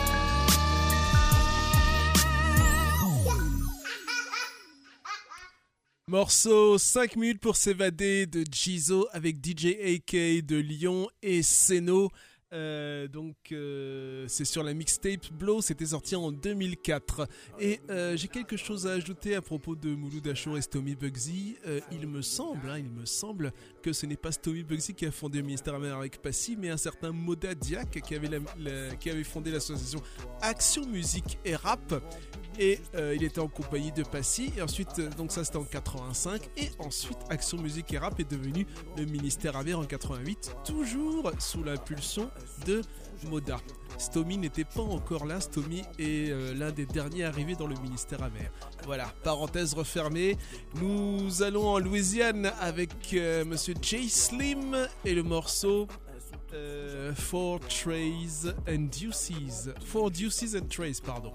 Morceau cinq minutes pour s'évader de Jizo avec D J A K de Lyon et Seno. Euh, donc euh, c'est sur la mixtape Blow, c'était sorti en deux mille quatre. Et euh, j'ai quelque chose à ajouter à propos de Mouloud Achour et Stomy Bugsy. Euh, il me semble, hein, il me semble que ce n'est pas Stomy Bugsy qui a fondé le ministère amer avec Passy, mais un certain Moda Diak qui avait, la, la, qui avait fondé l'association Action Musique et Rap. Et euh, il était en compagnie de Passy. Et ensuite, euh, donc ça c'était en quatre-vingt-cinq. Et ensuite, Action Musique et Rap est devenu le ministère amer en quatre-vingt-huit, toujours sous l'impulsion de Moda. Stomy n'était pas encore là. Stomy est euh, l'un des derniers arrivés dans le ministère amer. Voilà, parenthèse refermée. Nous allons en Louisiane avec euh, Monsieur Jay Slim et le morceau euh, Four Trays and Deuces. Four Deuces and Trays, pardon.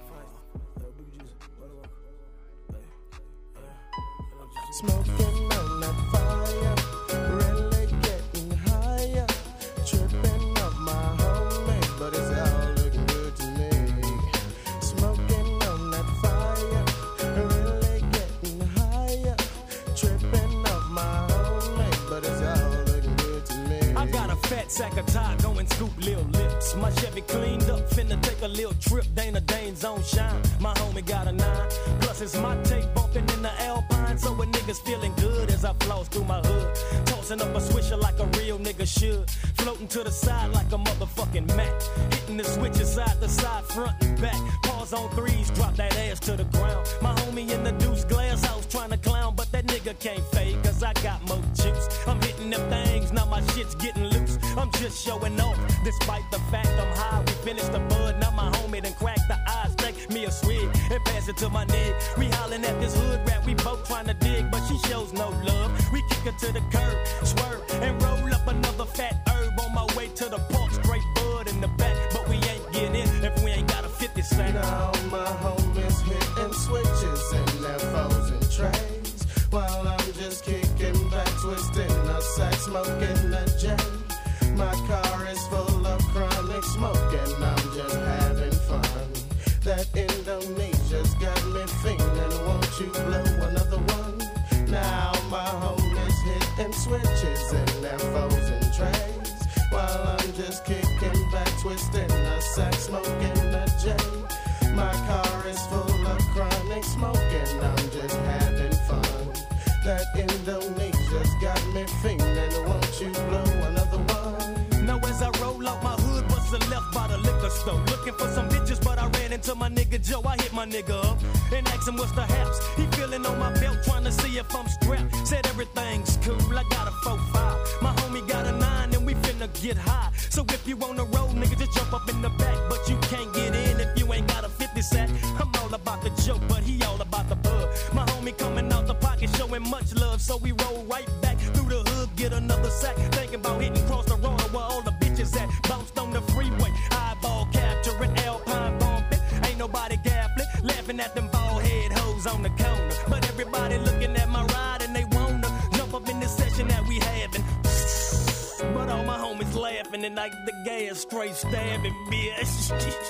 Smoking on that fire, really getting higher, tripping off my homie, but it's all looking good to me. Smoking on cleaned up, finna take a little trip. Dana Dane's on shine. My homie got a nine. Plus it's my tape bumping in the Alpine, so a nigga's feeling good as I floss through my hood. Tossing up a swisher like a real nigga should. Floating to the side like a motherfucking Mac. Hitting the switches side to side, front and back. Pause on threes, drop that ass to the ground. My homie in the deuce glass house trying to clown, but that nigga can't fade, cause I got more juice. I'm hitting them things, now my shit's getting loose. I'm just showing off, despite the fact I'm high. We finished the bud, now my homie done cracked the eyes. Take me a swig and pass it to my nigga. We hollering at this hood rat, we both trying to dig, but she shows no love. We kick her to the curb, swerve, and roll up another fat herb on my way to the park. Straight bud in the back, but we ain't getting in if we ain't got a fifty cent. Now my homies hitting switches and their foes and trays, while I'm just kicking back, twisting a sack, smoking a J. My car is full of chronic smoke and I'm just having fun. That Indonesia's got me feeling, won't you blow another one? Now my homies hitting switches and their foes and trays, while I'm just kicking back, twisting a sack, smoking a J. My car is full of chronic smoke and I'm just having fun. That Indonesia's got me feeling, won't you blow another one? Now as I roll out my hood, was left by the liquor store, looking for some bitches, but I ran into my nigga Joe. I hit my nigga up and asked him what's the haps. He feeling on my belt, trying to see if I'm strapped. Said everything's cool, I got a four five. My homie got a nine and we finna get high. So if you on the road, nigga, just jump up in the back. But you can't get in if you ain't got a fifty sack. I'm all about the joke, but he all about the bug. My homie coming out the pocket, showing much love, so we roll right back through the hood, get another sack. Thinking about hitting across the road where all the bitches at. Bounced on the freeway, eyeball capturing, Alpine bumping. Ain't nobody gaffling, laughing at them bald head hoes on the corner. But everybody looking at my ride and they wanna jump up in this session that we having. But all my homies laughing and like the gas straight stabbing, bitch.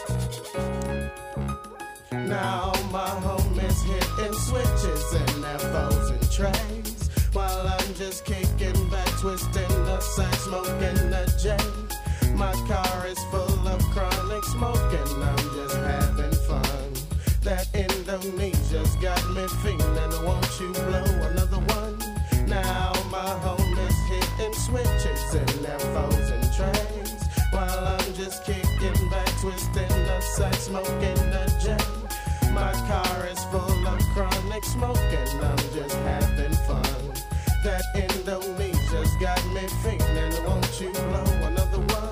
Now my homies hitting switches and their foes and trays, while I'm just kicking back, twisting the sack, smoking a J. My car is full of chronic smoke and I'm just having fun. That Indonesia's got me feeling, won't you blow another one? Now my homies hitting switches and their foes and trays, while I'm just kicking back, twisting the sack, smoking a J. My car is full of chronic smoke and I'm just having fun. That Indonesia's got me feeling, won't you blow another one?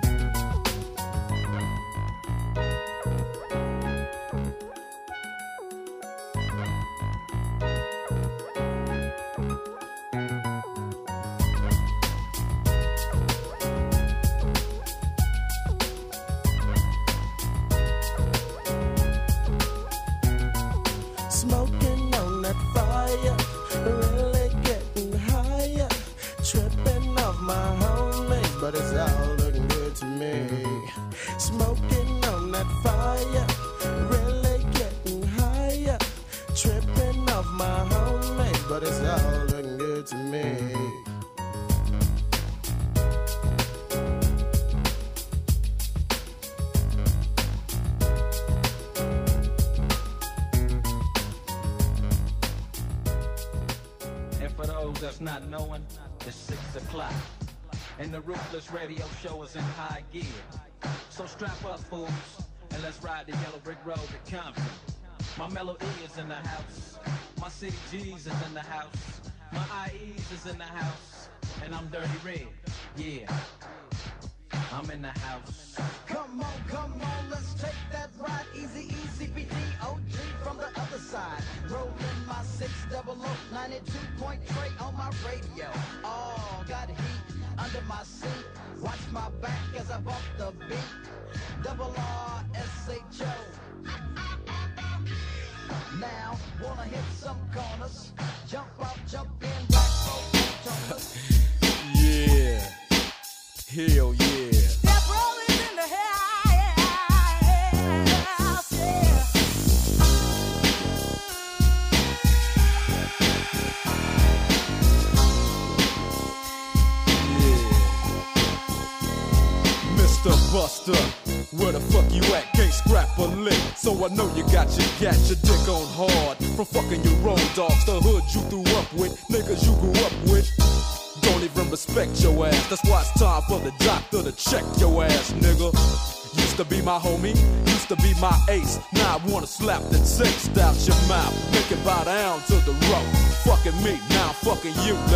Smoking on that fire, really getting higher, tripping off my homies, but it's all looking good to me. Smoking on that fire, really getting higher, tripping off my homies, but it's all looking good to me. That's not knowing, it's six o'clock, and the Ruthless Radio Show is in high gear. So strap up, fools, and let's ride the yellow brick road to Compton. My Mellow E is in the house, my C G's is in the house, my I E's is in the house, and I'm Dirty Red, yeah, I'm in the house. Come on, come on, let's take that ride. Easy, easy, B D O G from the other side. Rolling my six double O, ninety-two point three on my radio. Oh, got heat under my seat. Watch my back as I bump the beat. Double R S H O. Now, wanna hit some corners. Jump out, jump in, black folk, jumpers. Yeah. Hell yeah. Step rolling in the house, yeah. Yeah. Mister Buster. Where the fuck you at? Can't scrap a lick. So I know you got your got your dick on hard. From fucking your road dogs, the hood you grew up with, niggas you grew up with. Don't even respect your ass. That's why it's time for the doctor to check your ass, nigga. Used to be my homie, used to be my ace. Now I wanna slap the taste out your mouth. Make it bow down to the road. Fucking me, now I'm fucking you.